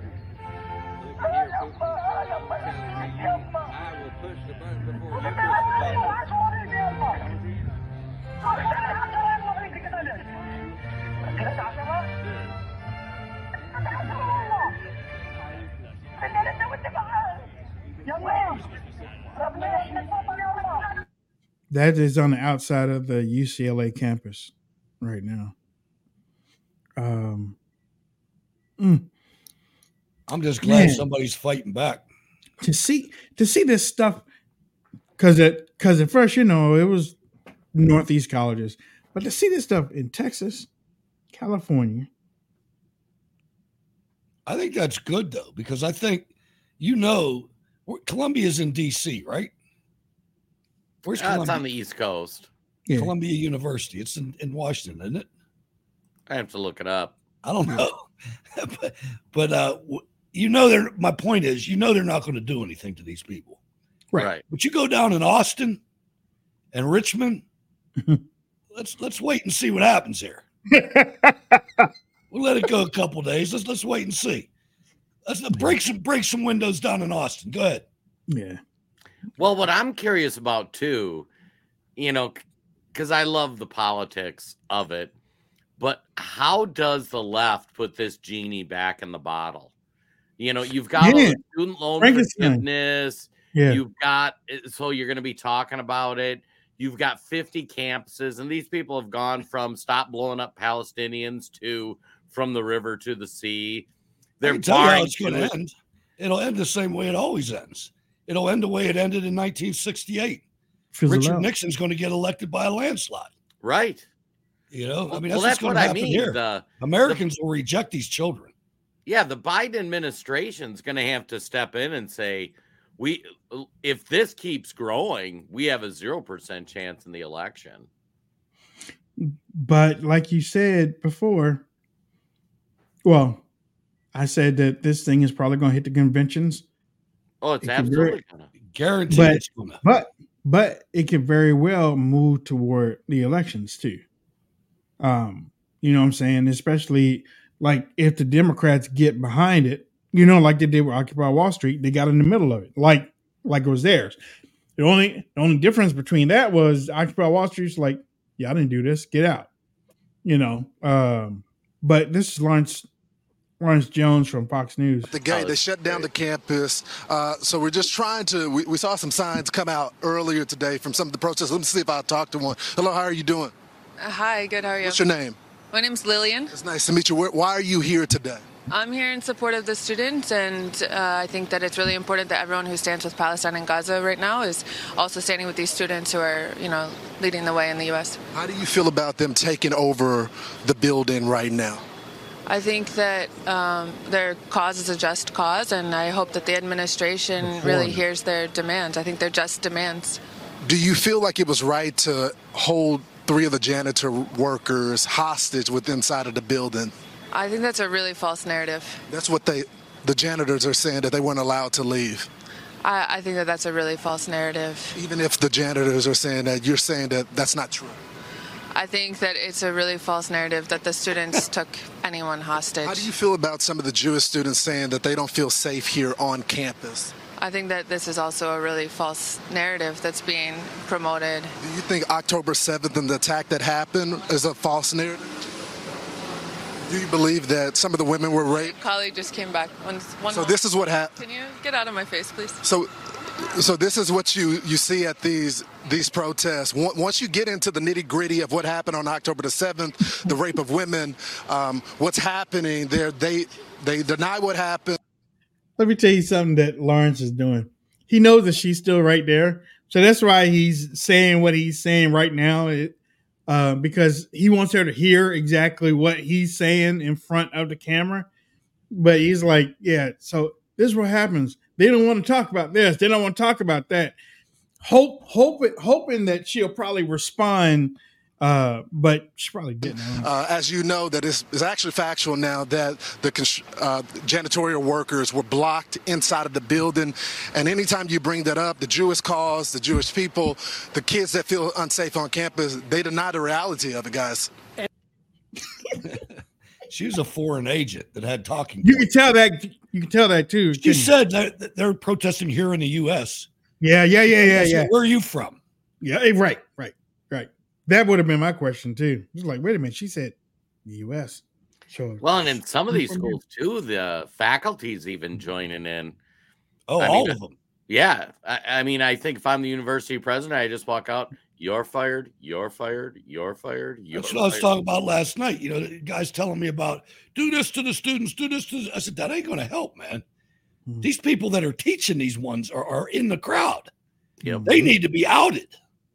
That is on the outside of the UCLA campus right now. I'm just glad somebody's fighting back. To see this stuff, because at first, it was Northeast colleges, but to see this stuff in Texas, California. I think that's good though, because I think, Columbia's in DC, right? Where's Columbia? It's on the East Coast. Yeah. Columbia University. It's in Washington, isn't it? I have to look it up. I don't know. but my point is, they're not going to do anything to these people. Right. But you go down in Austin and Richmond, let's wait and see what happens here. We'll let it go a couple days. Let's wait and see. Let's break some windows down in Austin. Go ahead. Yeah. Well, what I'm curious about too, because I love the politics of it, but how does the left put this genie back in the bottle? You've got all the student loan forgiveness. Yeah. You've got, so you're going to be talking about it. You've got 50 campuses, and these people have gone from stop blowing up Palestinians to from the river to the sea. They're barring it's going to end. It'll end the same way it always ends. It'll end the way it ended in 1968. Richard Nixon's going to get elected by a landslide. Right. That's what's going to happen here. Americans will reject these children. Yeah, the Biden administration's going to have to step in and say, if this keeps growing, we have a 0% chance in the election. But like you said before, I said that this thing is probably going to hit the conventions Oh, it's absolutely gonna. Guaranteed it's gonna. But it can very well move toward the elections too. You know what I'm saying? Especially like if the Democrats get behind it, you know, like they did with Occupy Wall Street, they got in the middle of it, like it was theirs. The only difference between that was Occupy Wall Street's like, yeah, I didn't do this, get out. You know, but this is Lawrence Jones from Fox News. The gate, they shut down the campus. So we're just trying to, we saw some signs come out earlier today from some of the protests. Let me see if I talk to one. Hello, how are you doing? Hi, good, how are you? What's your name? My name's Lillian. It's nice to meet you. Why are you here today? I'm here in support of the students, and I think that it's really important that everyone who stands with Palestine and Gaza right now is also standing with these students who are, you know, leading the way in the U.S. How do you feel about them taking over the building right now? I think that their cause is a just cause, and I hope that the administration really hears their demands. I think they're just demands. Do you feel like it was right to hold 3 of the janitor workers hostage within inside of the building? I think that's a really false narrative. That's what the janitors are saying, that they weren't allowed to leave. I think that that's a really false narrative. Even if the janitors are saying that, you're saying that that's not true. I think that it's a really false narrative that the students took anyone hostage. How do you feel about some of the Jewish students saying that they don't feel safe here on campus? I think that this is also a really false narrative that's being promoted. Do you think October 7th and the attack that happened is a false narrative? Do you believe that some of the women were raped? My colleague just came back. So this is what happened. Can you get out of my face, please? So this is what you see at these protests. Once you get into the nitty-gritty of what happened on October the 7th, the rape of women, what's happening there, they deny what happened. Let me tell you something that Lawrence is doing. He knows that she's still right there. So that's why he's saying what he's saying right now, because he wants her to hear exactly what he's saying in front of the camera. But he's like, yeah, so this is what happens. They don't want to talk about this. They don't want to talk about that. Hoping that she'll probably respond, but she probably didn't. As you know, that is actually factual now that the janitorial workers were blocked inside of the building. And anytime you bring that up, the Jewish cause, the Jewish people, the kids that feel unsafe on campus, they deny the reality of it, guys. She was a foreign agent that had talking. You can tell that. You can tell that too. She said that they're protesting here in the U.S. Yeah. Where are you from? Yeah, right. That would have been my question too. It's like, wait a minute. She said the U.S. So, well, and in some of these schools too, the faculty's even joining in. Oh, all of them. Yeah. I mean, I think if I'm the university president, I just walk out. You're fired. You're fired. You're fired. That's what I was talking about last night. You know, the guys telling me about do this to the students, do this to. I said that ain't going to help, man. These people that are teaching these ones are in the crowd. Yep. They need to be outed.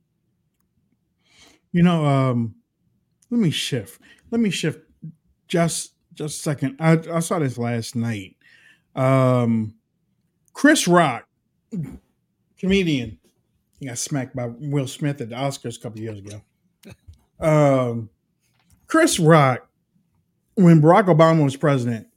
You know, let me shift just a second. I saw this last night. Chris Rock, comedian, he got smacked by Will Smith at the Oscars a couple years ago. Chris Rock, when Barack Obama was president,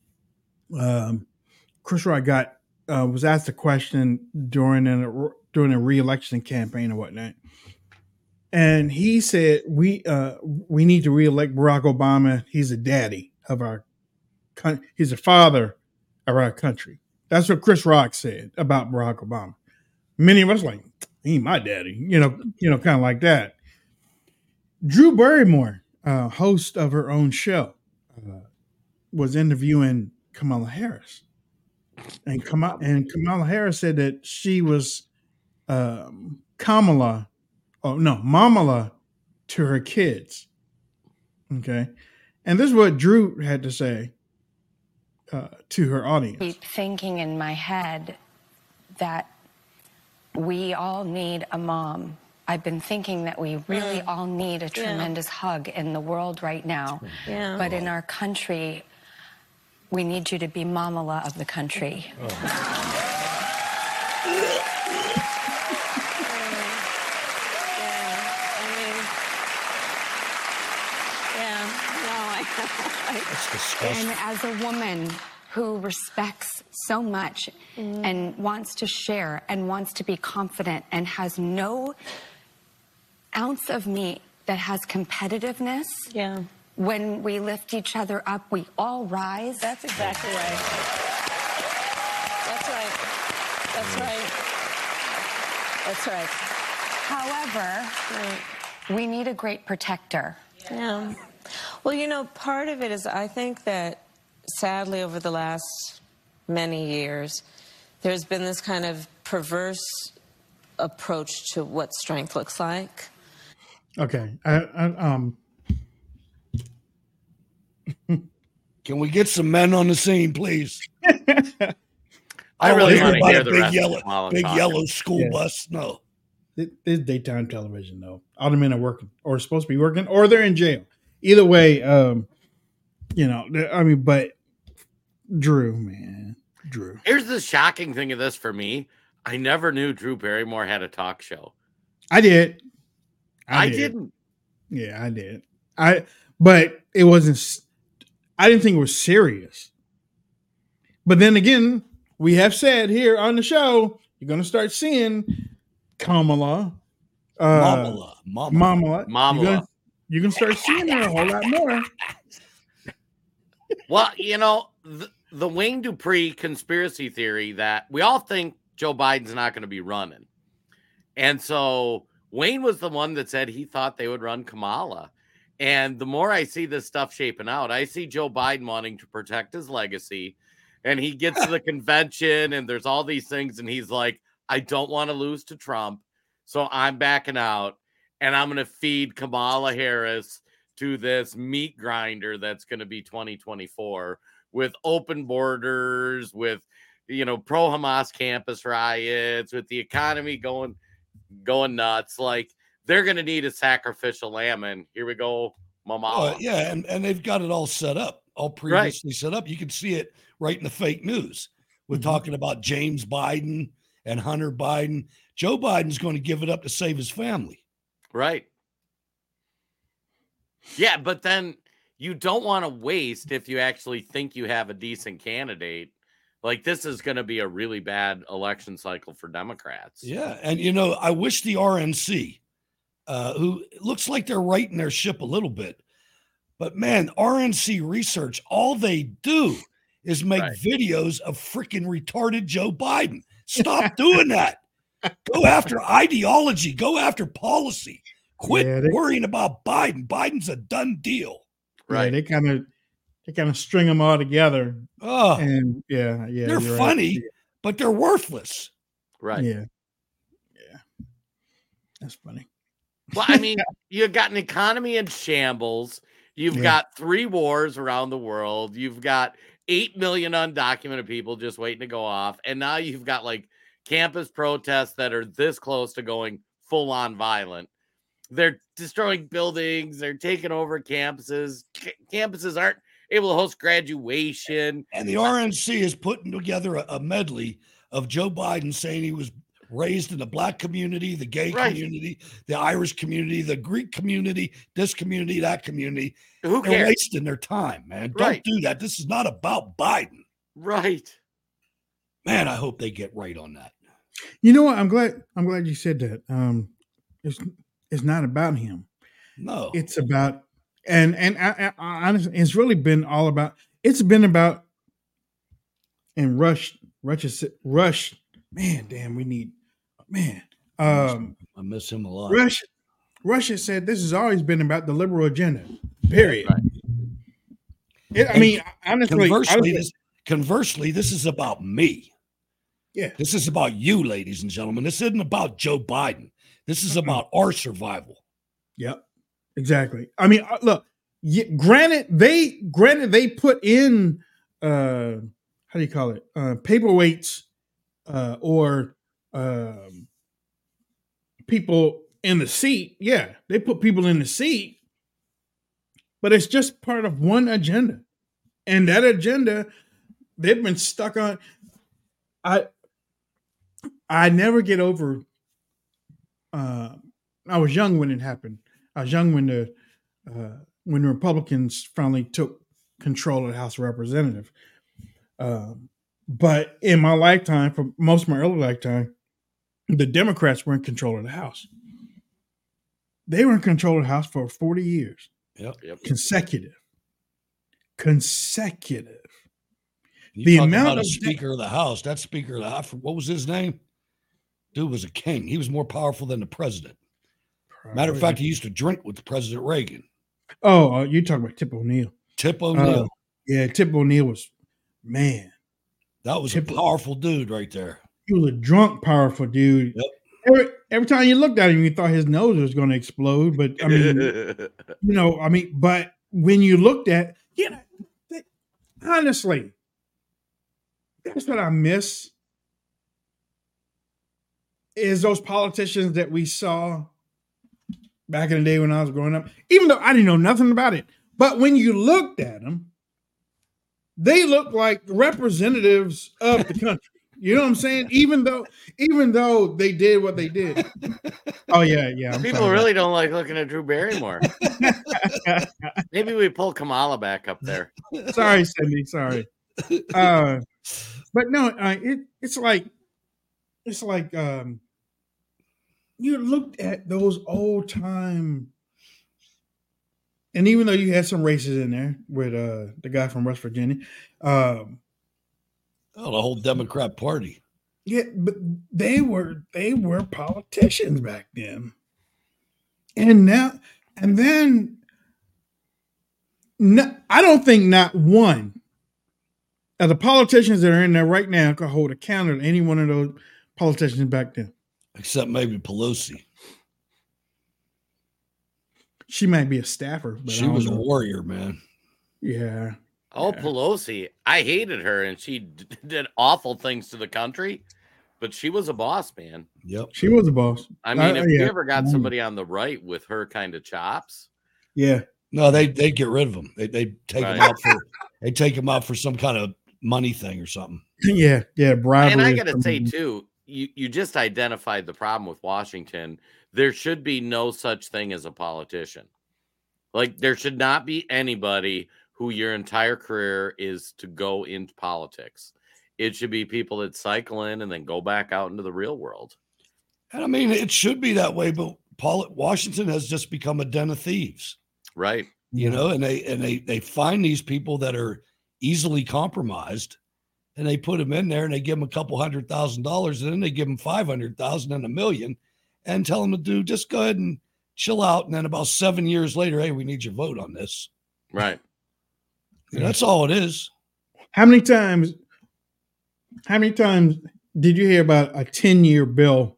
Chris Rock was asked a question during a re-election campaign or whatnot. And he said, we need to reelect Barack Obama. He's a daddy of our country. He's a father of our country. That's what Chris Rock said about Barack Obama. Many of us like, he ain't my daddy, you know, kind of like that. Drew Barrymore, host of her own show, was interviewing Kamala Harris. And Kamala Harris said that she was Mamala to her kids. Okay. And this is what Drew had to say to her audience. I keep thinking in my head that we all need a mom. I've been thinking that we really all need a tremendous hug in the world right now. Yeah. But in our country, we need you to be Mamala of the country. That's disgusting. And as a woman who respects so much and wants to share and wants to be confident and has no ounce of me that has competitiveness. Yeah. When we lift each other up, we all rise. That's exactly right. That's right. That's right. That's right. However, we need a great protector. Yeah. Well, you know, part of it is I think that sadly over the last many years, there's been this kind of perverse approach to what strength looks like. Okay. Can we get some men on the scene, please? I really want to hear the big rest yellow, of Kamala big talking. yellow school bus. No. It's daytime television, though. All the men are working, or supposed to be working, or they're in jail. Either way, you know, I mean, but Drew, man. Drew. Here's the shocking thing of this for me. I never knew Drew Barrymore had a talk show. I did. I didn't. Yeah, I did. But it wasn't, I didn't think it was serious. But then again, we have said here on the show, you're going to start seeing Kamala. Mamala. You can start seeing her a whole lot more. Well, you know, the Wayne Dupree conspiracy theory that we all think Joe Biden's not going to be running. And so Wayne was the one that said he thought they would run Kamala. And the more I see this stuff shaping out, I see Joe Biden wanting to protect his legacy. And he gets to the convention and there's all these things. And he's like, I don't want to lose to Trump. So I'm backing out and I'm going to feed Kamala Harris to this meat grinder that's going to be 2024 with open borders, with, you know, pro-Hamas campus riots, with the economy going nuts. Like, they're going to need a sacrificial lamb. And here we go, Mama. Yeah, and they've got it all set up, all previously set up. You can see it right in the fake news. We're talking about James Biden and Hunter Biden. Joe Biden's going to give it up to save his family. Right. Yeah, but then you don't want to waste if you actually think you have a decent candidate. Like, this is going to be a really bad election cycle for Democrats. Yeah, and, you know, I wish the RNC, who looks like they're righting their ship a little bit, but, man, RNC research, all they do is make videos of freaking retarded Joe Biden. Stop doing that. Go after ideology. Go after policy. Quit worrying about Biden. Biden's a done deal. Right. Yeah, they kind of string them all together. Oh, and yeah. They're funny, but they're worthless. Right. Yeah. That's funny. Well, I mean, you've got an economy in shambles. You've got 3 wars around the world. You've got 8 million undocumented people just waiting to go off. And now you've got like campus protests that are this close to going full on violent. They're destroying buildings. They're taking over campuses. Campuses aren't able to host graduation. And the RNC is putting together a medley of Joe Biden saying he was raised in the black community, the gay community, the Irish community, the Greek community, this community, that community. Who cares? They're wasting their time, man. Don't do that. This is not about Biden. Right. Man, I hope they get right on that. You know what? I'm glad you said that. It's not about him. No. It's about and I honestly, it's really been all about. It's been about. And Rush. Man, damn, we need. Man, I miss him a lot. Russia said this has always been about the liberal agenda. Period. I mean, honestly, conversely, this is about me. Yeah, this is about you, ladies and gentlemen. This isn't about Joe Biden. This is about our survival. Yep, exactly. I mean, look. Granted, they put in how do you call it? Paperweights or people in the seat. Yeah, they put people in the seat, but it's just part of one agenda, and that agenda they've been stuck on. I never get over. I was young when it happened. I was young when the Republicans finally took control of the House of Representatives. But in my lifetime, for most of my early lifetime, the Democrats were in control of the House. They were in control of the House for 40 years. Yep. Consecutive. The amount of Speaker of the House, that Speaker of the House, what was his name? Dude was a king. He was more powerful than the president. Matter of fact, he used to drink with President Reagan. Oh, you're talking about Tip O'Neill. Tip O'Neill. Yeah, Tip O'Neill was, man. That was a powerful dude right there. He was a drunk, powerful dude. Yep. Every time you looked at him, you thought his nose was going to explode. But I mean, but when you looked at, honestly, that's what I miss. Is those politicians that we saw back in the day when I was growing up, even though I didn't know nothing about it. But when you looked at them, they looked like representatives of the country. You know what I'm saying? Even though they did what they did. Oh yeah. People really don't like looking at Drew Barrymore. Maybe we pull Kamala back up there. Sorry, Cindy. Sorry. But no, it's like you looked at those old time, and even though you had some races in there with the guy from West Virginia, the whole Democrat Party. Yeah, but they were politicians back then, and then I don't think not one of the politicians that are in there right now can hold a candle to any one of those politicians back then. Except maybe Pelosi. She might be a staffer, but she was a warrior, man. Yeah. Oh, yeah. Pelosi. I hated her, and she did awful things to the country, but she was a boss, man. Yep. She was a boss. I mean, if you ever got somebody on the right with her kind of chops. Yeah. No, they get rid of them. They take them out for some kind of money thing or something. Yeah, bribery. And I got to say too, you just identified the problem with Washington. There should be no such thing as a politician. Like there should not be anybody who your entire career is to go into politics. It should be people that cycle in and then go back out into the real world. And I mean, it should be that way, but Washington has just become a den of thieves. Right. You know, and they find these people that are easily compromised, and they put them in there, and they give them $200,000, and then they give them $500,000 and $1 million, and tell them to just go ahead and chill out. And then about 7 years later, hey, we need your vote on this. Right. And that's all it is. How many times did you hear about a 10-year bill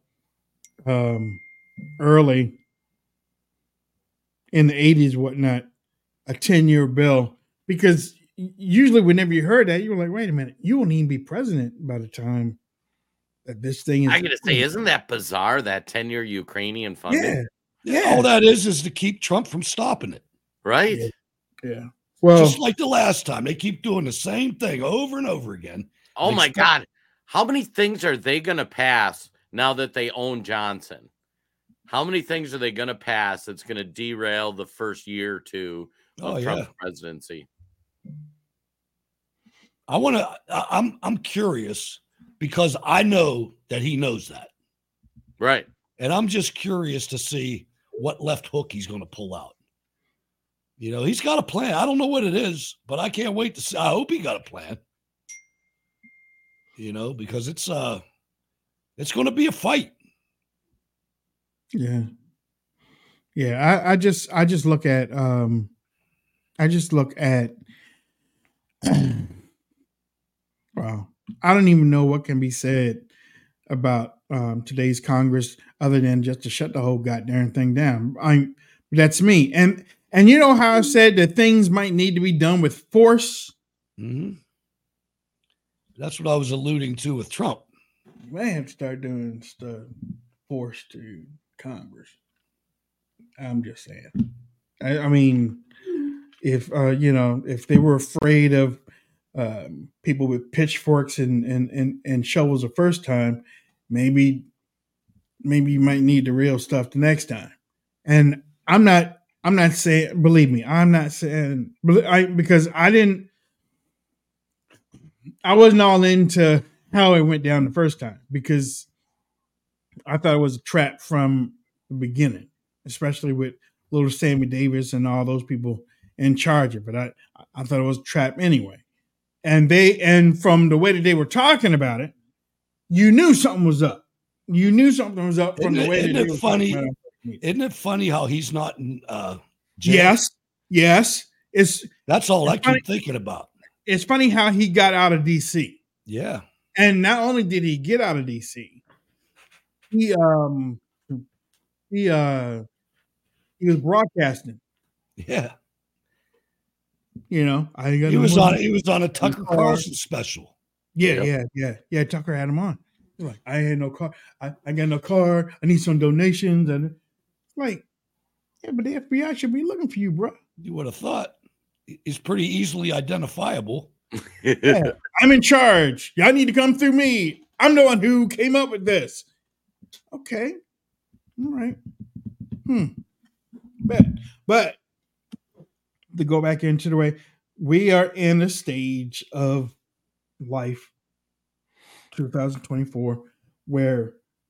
early in the 80s, whatnot, a 10-year bill? Because usually whenever you heard that, you were like, wait a minute, you won't even be president by the time that this thing is. I got to say, isn't that bizarre, that 10-year Ukrainian funding? Yeah. All that is to keep Trump from stopping it. Right. Yeah. Well, just like the last time, they keep doing the same thing over and over again. Oh my God. How many things are they going to pass now that they own Johnson? How many things are they going to pass that's going to derail the first year or two of Trump's presidency? I'm curious because I know that he knows that. Right. And I'm just curious to see what left hook he's going to pull out. You know, he's got a plan. I don't know what it is, but I can't wait to see. I hope he got a plan. You know, because it's going to be a fight. Yeah. Yeah. I just look at wow. I don't even know what can be said about today's Congress other than just to shut the whole goddamn thing down. That's me. And you know how I said that things might need to be done with force? Mm-hmm. That's what I was alluding to with Trump. You may have to start doing stuff forced to Congress. I'm just saying. I mean, if if they were afraid of people with pitchforks and shovels the first time, maybe you might need the real stuff the next time. And I'm not saying, believe me, I'm not saying, because I didn't. I wasn't all into how it went down the first time because I thought it was a trap from the beginning, especially with little Sammy Davis and all those people in charge of it. I thought it was a trap anyway. And from the way that they were talking about it, you knew something was up. You knew something was up from the way that they were talking about it. Isn't it funny how he's not in jail? Yes. That's all I funny. keep thinking about. It's funny how he got out of DC. Yeah. And not only did he get out of DC, he was broadcasting. Yeah. You know, he was on a Tucker Carlson special. Yeah. Tucker had him on. He's like, I had no car. I got no car. I need some donations. And like, yeah, but the FBI should be looking for you, bro. You would have thought he's pretty easily identifiable. Yeah, I'm in charge. Y'all need to come through me. I'm the one who came up with this. Okay. All right. But to go back into the way, we are in a stage of life, 2024, where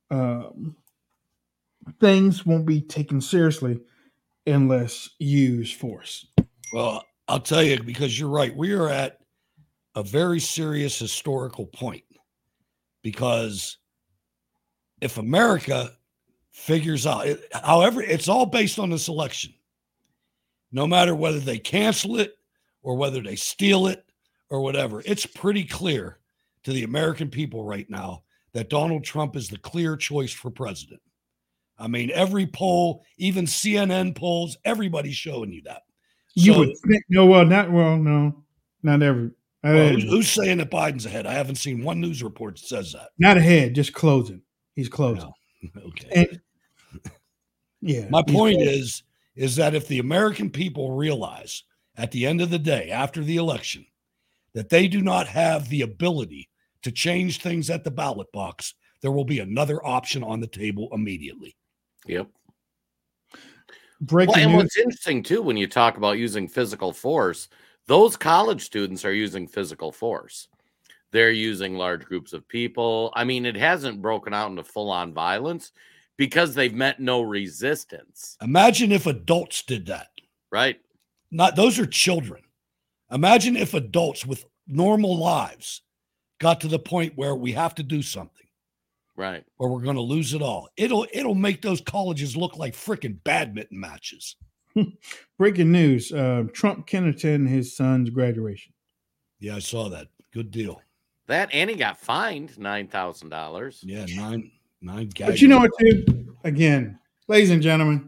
things won't be taken seriously unless used force. Well, I'll tell you, because you're right. We are at a very serious historical point, because if America figures out, however, it's all based on this election, no matter whether they cancel it or whether they steal it or whatever, it's pretty clear to the American people right now that Donald Trump is the clear choice for president. I mean, every poll, even CNN polls, everybody's showing you that. You would think, not every. Who's saying that Biden's ahead? I haven't seen one news report that says that. Not ahead, just closing. He's closing. No. Okay. And, yeah. My point is that if the American people realize at the end of the day, after the election, that they do not have the ability to change things at the ballot box, there will be another option on the table immediately. Yep. Breaking and news. what's interesting, too, when you talk about using physical force, those college students are using physical force. They're using large groups of people. I mean, it hasn't broken out into full-on violence because they've met no resistance. Imagine if adults did that. Right. Those are children. Imagine if adults with normal lives got to the point where we have to do something. Right. Or we're going to lose it all. It'll make those colleges look like freaking badminton matches. Breaking news. Trump can attend his son's graduation. Yeah, I saw that. Good deal. That, and he got fined $9,000. Yeah, nine. But you know what, too? Again, ladies and gentlemen.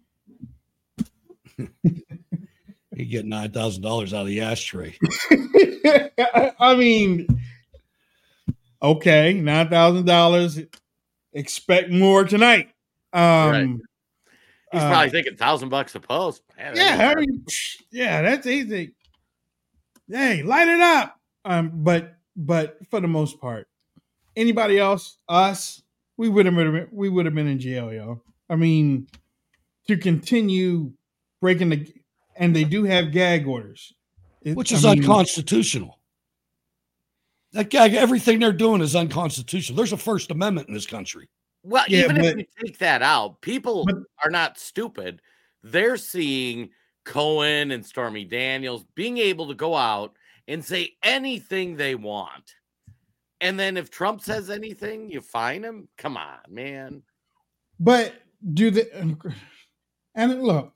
You get $9,000 out of the ashtray. I mean, okay, $9,000. Expect more tonight. Right. He's probably thinking $1,000 a post. Man, that's easy. Hey, light it up. But for the most part, anybody else, us, we would have been in jail, yo. I mean, to continue breaking and they do have gag orders, which is unconstitutional. That gag, everything they're doing is unconstitutional. There's a First Amendment in this country. Well, even if you take that out, people are not stupid. They're seeing Cohen and Stormy Daniels being able to go out and say anything they want. And then if Trump says anything, you fine him? Come on, man. But do they, and look,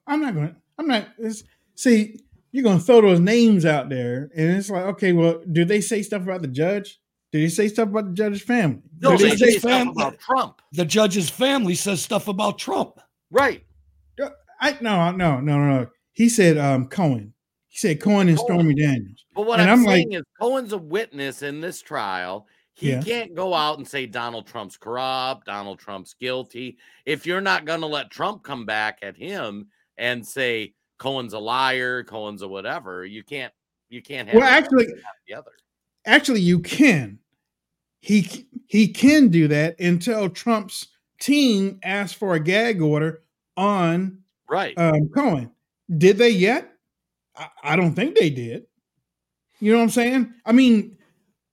see, you're going to throw those names out there. And it's like, okay, well, do they say stuff about the judge? Do they say stuff about the judge's family? No, they say stuff about Trump. The judge's family says stuff about Trump. Right. No. He said Cohen. He said Cohen and Stormy Daniels. But what I'm saying is Cohen's a witness in this trial. He can't go out and say Donald Trump's corrupt, Donald Trump's guilty. If you're not going to let Trump come back at him and say Cohen's a liar, Cohen's a whatever, you can't have the other. Actually, you can. He can do that until Trump's team asks for a gag order on Cohen. Did they yet? I don't think they did. You know what I'm saying? I mean,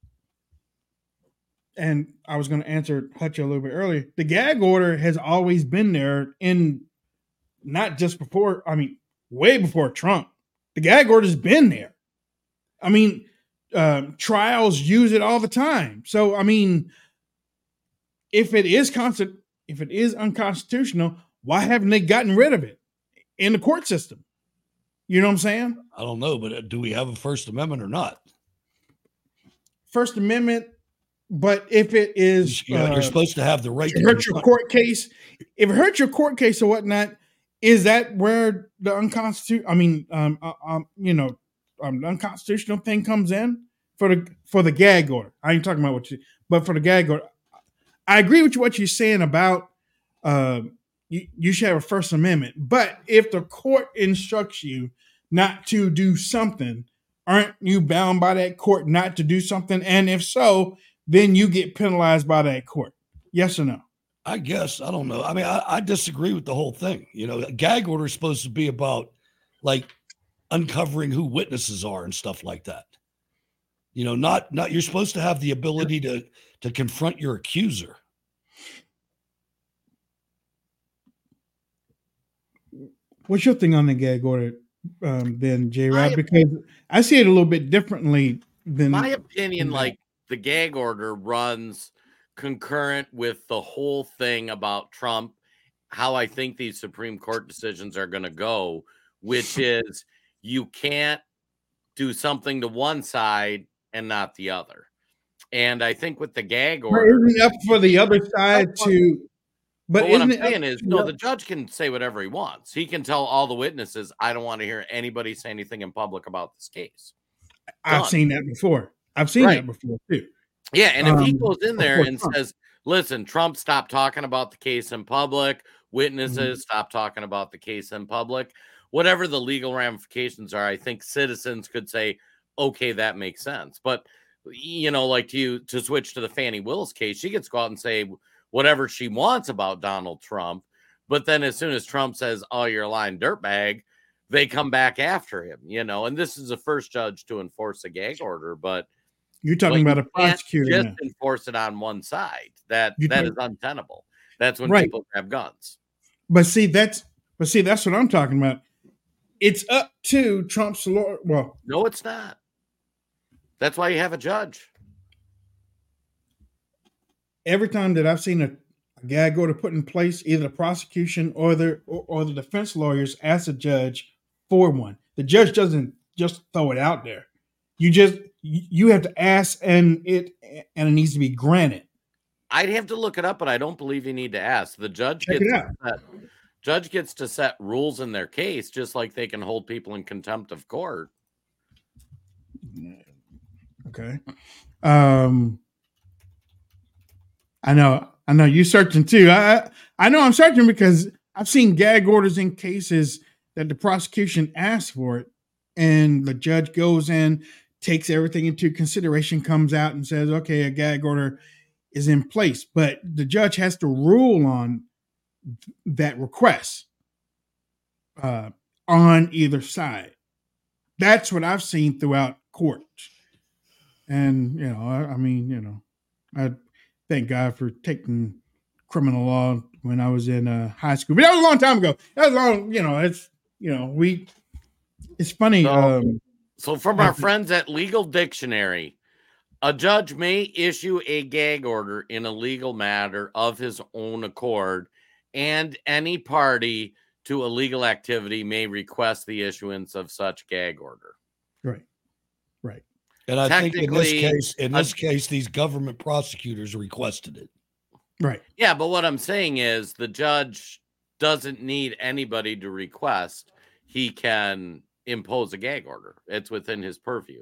and I was going to answer Hutch a little bit earlier. The gag order has always been there, in not just before. I mean, way before Trump. The gag order's been there. I mean, trials use it all the time. So, I mean, if it is unconstitutional, why haven't they gotten rid of it in the court system? You know what I'm saying? I don't know, but do we have a First Amendment or not? First Amendment, but if it is, you're supposed to have the right to hurt your court case. If it hurts your court case or whatnot, is that where the unconstitutional? I mean, the unconstitutional thing comes in for the gag order. I ain't talking about but for the gag order, I agree with what you're saying about you should have a First Amendment. But if the court instructs you not to do something, aren't you bound by that court not to do something? And if so, then you get penalized by that court. Yes or no? I guess. I don't know. I mean, I disagree with the whole thing. You know, a gag order is supposed to be about like uncovering who witnesses are and stuff like that. You know, not you're supposed to have the ability to confront your accuser. What's your thing on the gag order, then, J-Rod? Because I see it a little bit differently than my opinion. Like the gag order runs concurrent with the whole thing about Trump, how I think these Supreme Court decisions are going to go, which is you can't do something to one side and not the other. And I think with the gag order, isn't it up for the other side to? But what I'm saying is, no, the judge can say whatever he wants. He can tell all the witnesses, I don't want to hear anybody say anything in public about this case. I've seen that before. I've seen that before too. Yeah, and if he goes in there and says, listen, Trump, stop talking about the case in public. Witnesses, stop talking about the case in public. Whatever the legal ramifications are, I think citizens could say, okay, that makes sense. But, you know, like to switch to the Fani Willis case, she gets to go out and say whatever she wants about Donald Trump. But then as soon as Trump says, oh, you're a lying dirtbag, they come back after him, you know. And this is the first judge to enforce a gag order. But you're talking about a prosecutor. Just enforce it on one side. That is untenable. That's when people have guns. But see, that's what I'm talking about. It's up to Trump's lawyer. Well, no, it's not. That's why you have a judge. Every time that I've seen a gag order put in place, either the prosecution or the defense lawyers ask a judge for one. The judge doesn't just throw it out there. You have to ask, and it needs to be granted. I'd have to look it up, but I don't believe you need to ask. The judge gets to set rules in their case, just like they can hold people in contempt of court. Okay. I know you're searching too. I know I'm searching because I've seen gag orders in cases that the prosecution asked for it, and the judge goes in, takes everything into consideration, comes out and says, okay, a gag order is in place, but the judge has to rule on that request on either side. That's what I've seen throughout court. And, you know, I thank God for taking criminal law when I was in high school. But that was a long time ago. That was long, it's funny. So from our friends at Legal Dictionary, a judge may issue a gag order in a legal matter of his own accord, and any party to a legal activity may request the issuance of such gag order. Right. And I think in this case, these government prosecutors requested it. Right. Yeah, but what I'm saying is the judge doesn't need anybody to request. He can impose a gag order. It's within his purview.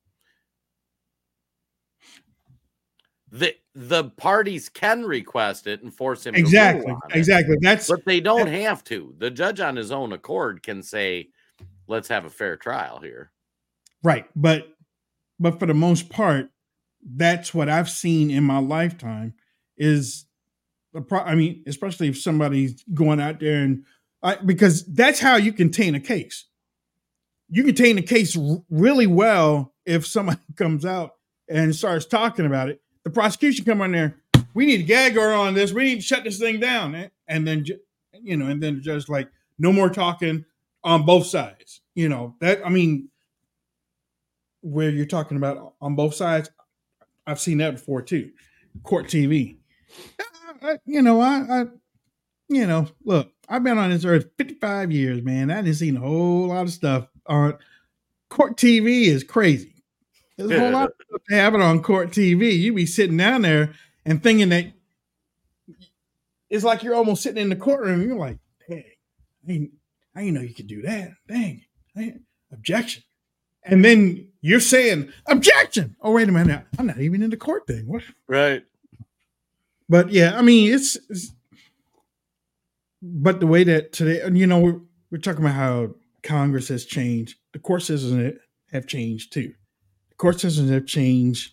The parties can request it and force him to rule on it. Exactly. But they don't have to. The judge on his own accord can say, let's have a fair trial here. Right. But for the most part, that's what I've seen in my lifetime is especially if somebody's going out there and because that's how you contain a case. You contain a case really well if somebody comes out and starts talking about it. the prosecution come on there. We need a gag order on this. We need to shut this thing down. And then, and then the judge like, no more talking on both sides. Where you're talking about on both sides, I've seen that before too. Court TV. Look, I've been on this earth 55 years, man. I didn't see a whole lot of stuff on Court TV. Is crazy. There's a whole lot of stuff to happen on Court TV. You be sitting down there and thinking that it's like you're almost sitting in the courtroom. You're like, dang, I didn't know you could do that. Dang, objection. And then you're saying, objection. Oh, wait a minute. I'm not even in the court thing. What? Right. But yeah, I mean, it's but the way that today, we're talking about how Congress has changed. The court systems have changed too. The court systems have changed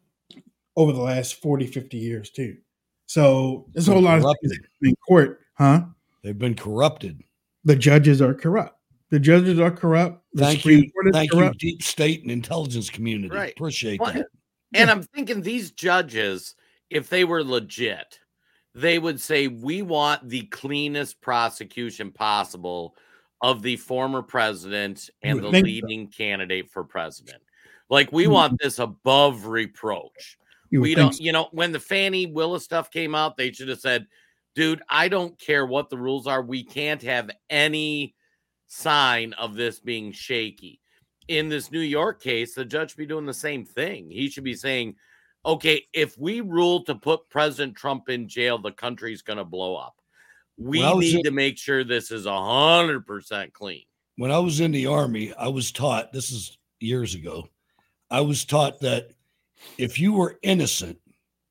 over the last 40, 50 years too. So there's a whole lot of things in court, huh? They've been corrupted. The judges are corrupt. The judges are corrupt. Thank you, deep state and intelligence community. Right. Appreciate that. And I'm thinking these judges, if they were legit, they would say, we want the cleanest prosecution possible of the former president and the leading candidate for president. Like, we want this above reproach. We don't, when the Fannie Willis stuff came out, they should have said, dude, I don't care what the rules are. We can't have any sign of this being shaky. In this New York case, the judge should be doing the same thing. He should be saying, okay, if we rule to put President Trump in jail, the country's going to blow up. We need to make sure this is 100% clean. When I was in the Army, I was taught, this is years ago, I was taught that if you were innocent,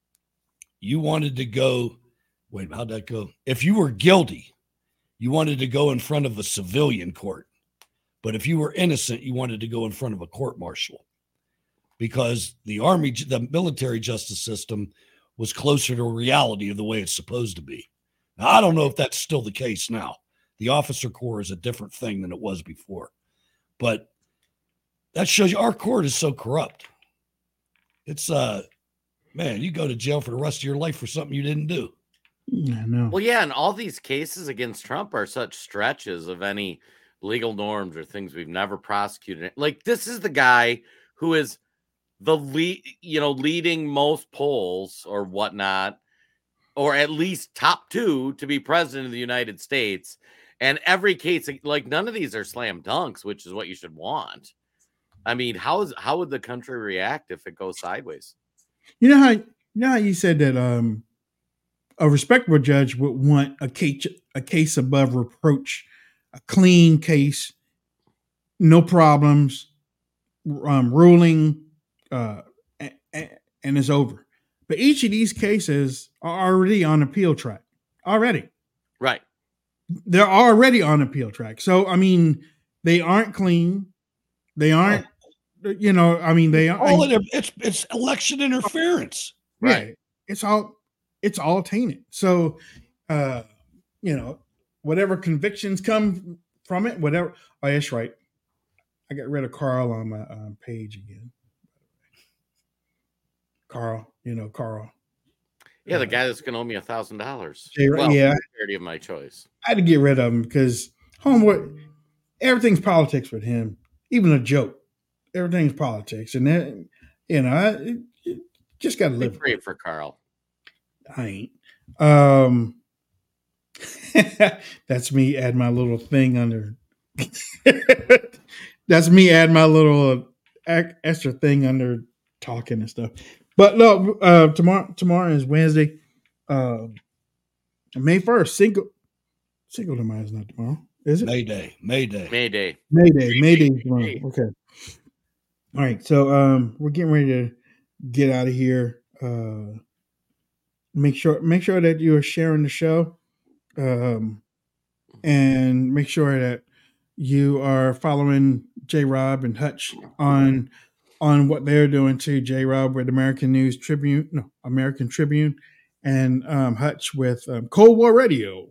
you wanted to go, wait, how'd that go? If you were guilty, you wanted to go in front of a civilian court. But if you were innocent, you wanted to go in front of a court martial. Because the Army, the military justice system was closer to reality of the way it's supposed to be. Now, I don't know if that's still the case now. The officer corps is a different thing than it was before. But that shows you our court is so corrupt. It's, man, you go to jail for the rest of your life for something you didn't do. I know. Well, yeah, and all these cases against Trump are such stretches of any legal norms or things we've never prosecuted. Like, this is the guy who is the leading most polls or whatnot, or at least top two to be president of the United States. And every case, like, none of these are slam dunks, which is what you should want. I mean, how would the country react if it goes sideways? You know how you said that a respectable judge would want a case above reproach, a clean case, no problems, ruling, and it's over. But each of these cases are already on appeal track. Already. Right. They're already on appeal track. So, I mean, they aren't clean. They aren't, they are. It's election interference. Right. Yeah, it's all tainted. So, whatever convictions come from it, whatever. Oh, that's right. I got rid of Carl on my page again. Carl. Yeah, the guy that's going to owe me $1,000. Yeah, charity of my choice. I had to get rid of him because everything's politics with him. Even a joke, everything's politics, and then I just got to live. Great for Carl. I ain't. That's me add my little thing under. That's me add my little extra thing under talking and stuff. But no, tomorrow is Wednesday, May 1st. Cinco de Mayo is not tomorrow, is it? May Day. May Day is tomorrow. Okay. All right, so we're getting ready to get out of here. Make sure that you are sharing the show, and make sure that you are following J. Rob and Hutch on what they're doing too. J. Rob with American Tribune, and Hutch with Cold War Radio.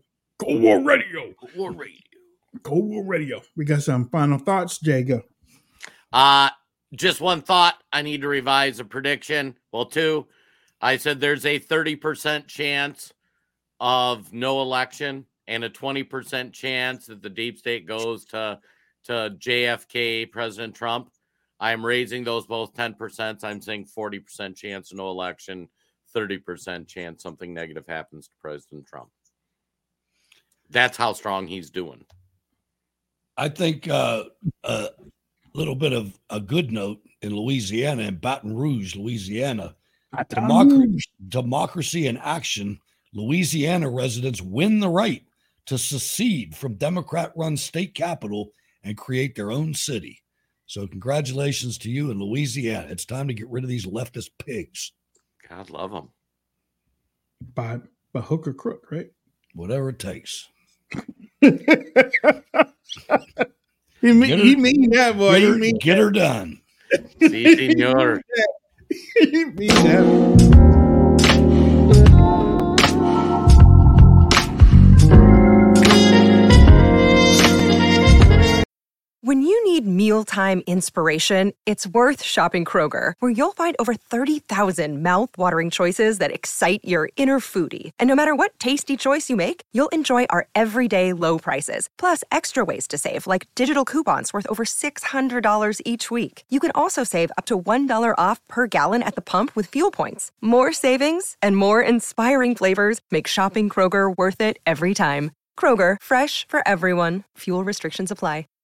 We got some final thoughts, Jay. Go. Just one thought. I need to revise a prediction. Well, two. I said there's a 30% chance of no election and a 20% chance that the deep state goes to JFK, President Trump. I'm raising those both 10%. I'm saying 40% chance of no election, 30% chance something negative happens to President Trump. That's how strong he's doing. I think a little bit of a good note in Louisiana, in Baton Rouge, Louisiana. Democracy in action. Louisiana residents win the right to secede from Democrat-run state capital and create their own city. So congratulations to you in Louisiana. It's time to get rid of these leftist pigs. God love them. By hook or crook, right? Whatever it takes. He mean that, boy. Get her done. Si, senor. He mean that. When you need mealtime inspiration, it's worth shopping Kroger, where you'll find over 30,000 mouth-watering choices that excite your inner foodie. And no matter what tasty choice you make, you'll enjoy our everyday low prices, plus extra ways to save, like digital coupons worth over $600 each week. You can also save up to $1 off per gallon at the pump with fuel points. More savings and more inspiring flavors make shopping Kroger worth it every time. Kroger, fresh for everyone. Fuel restrictions apply.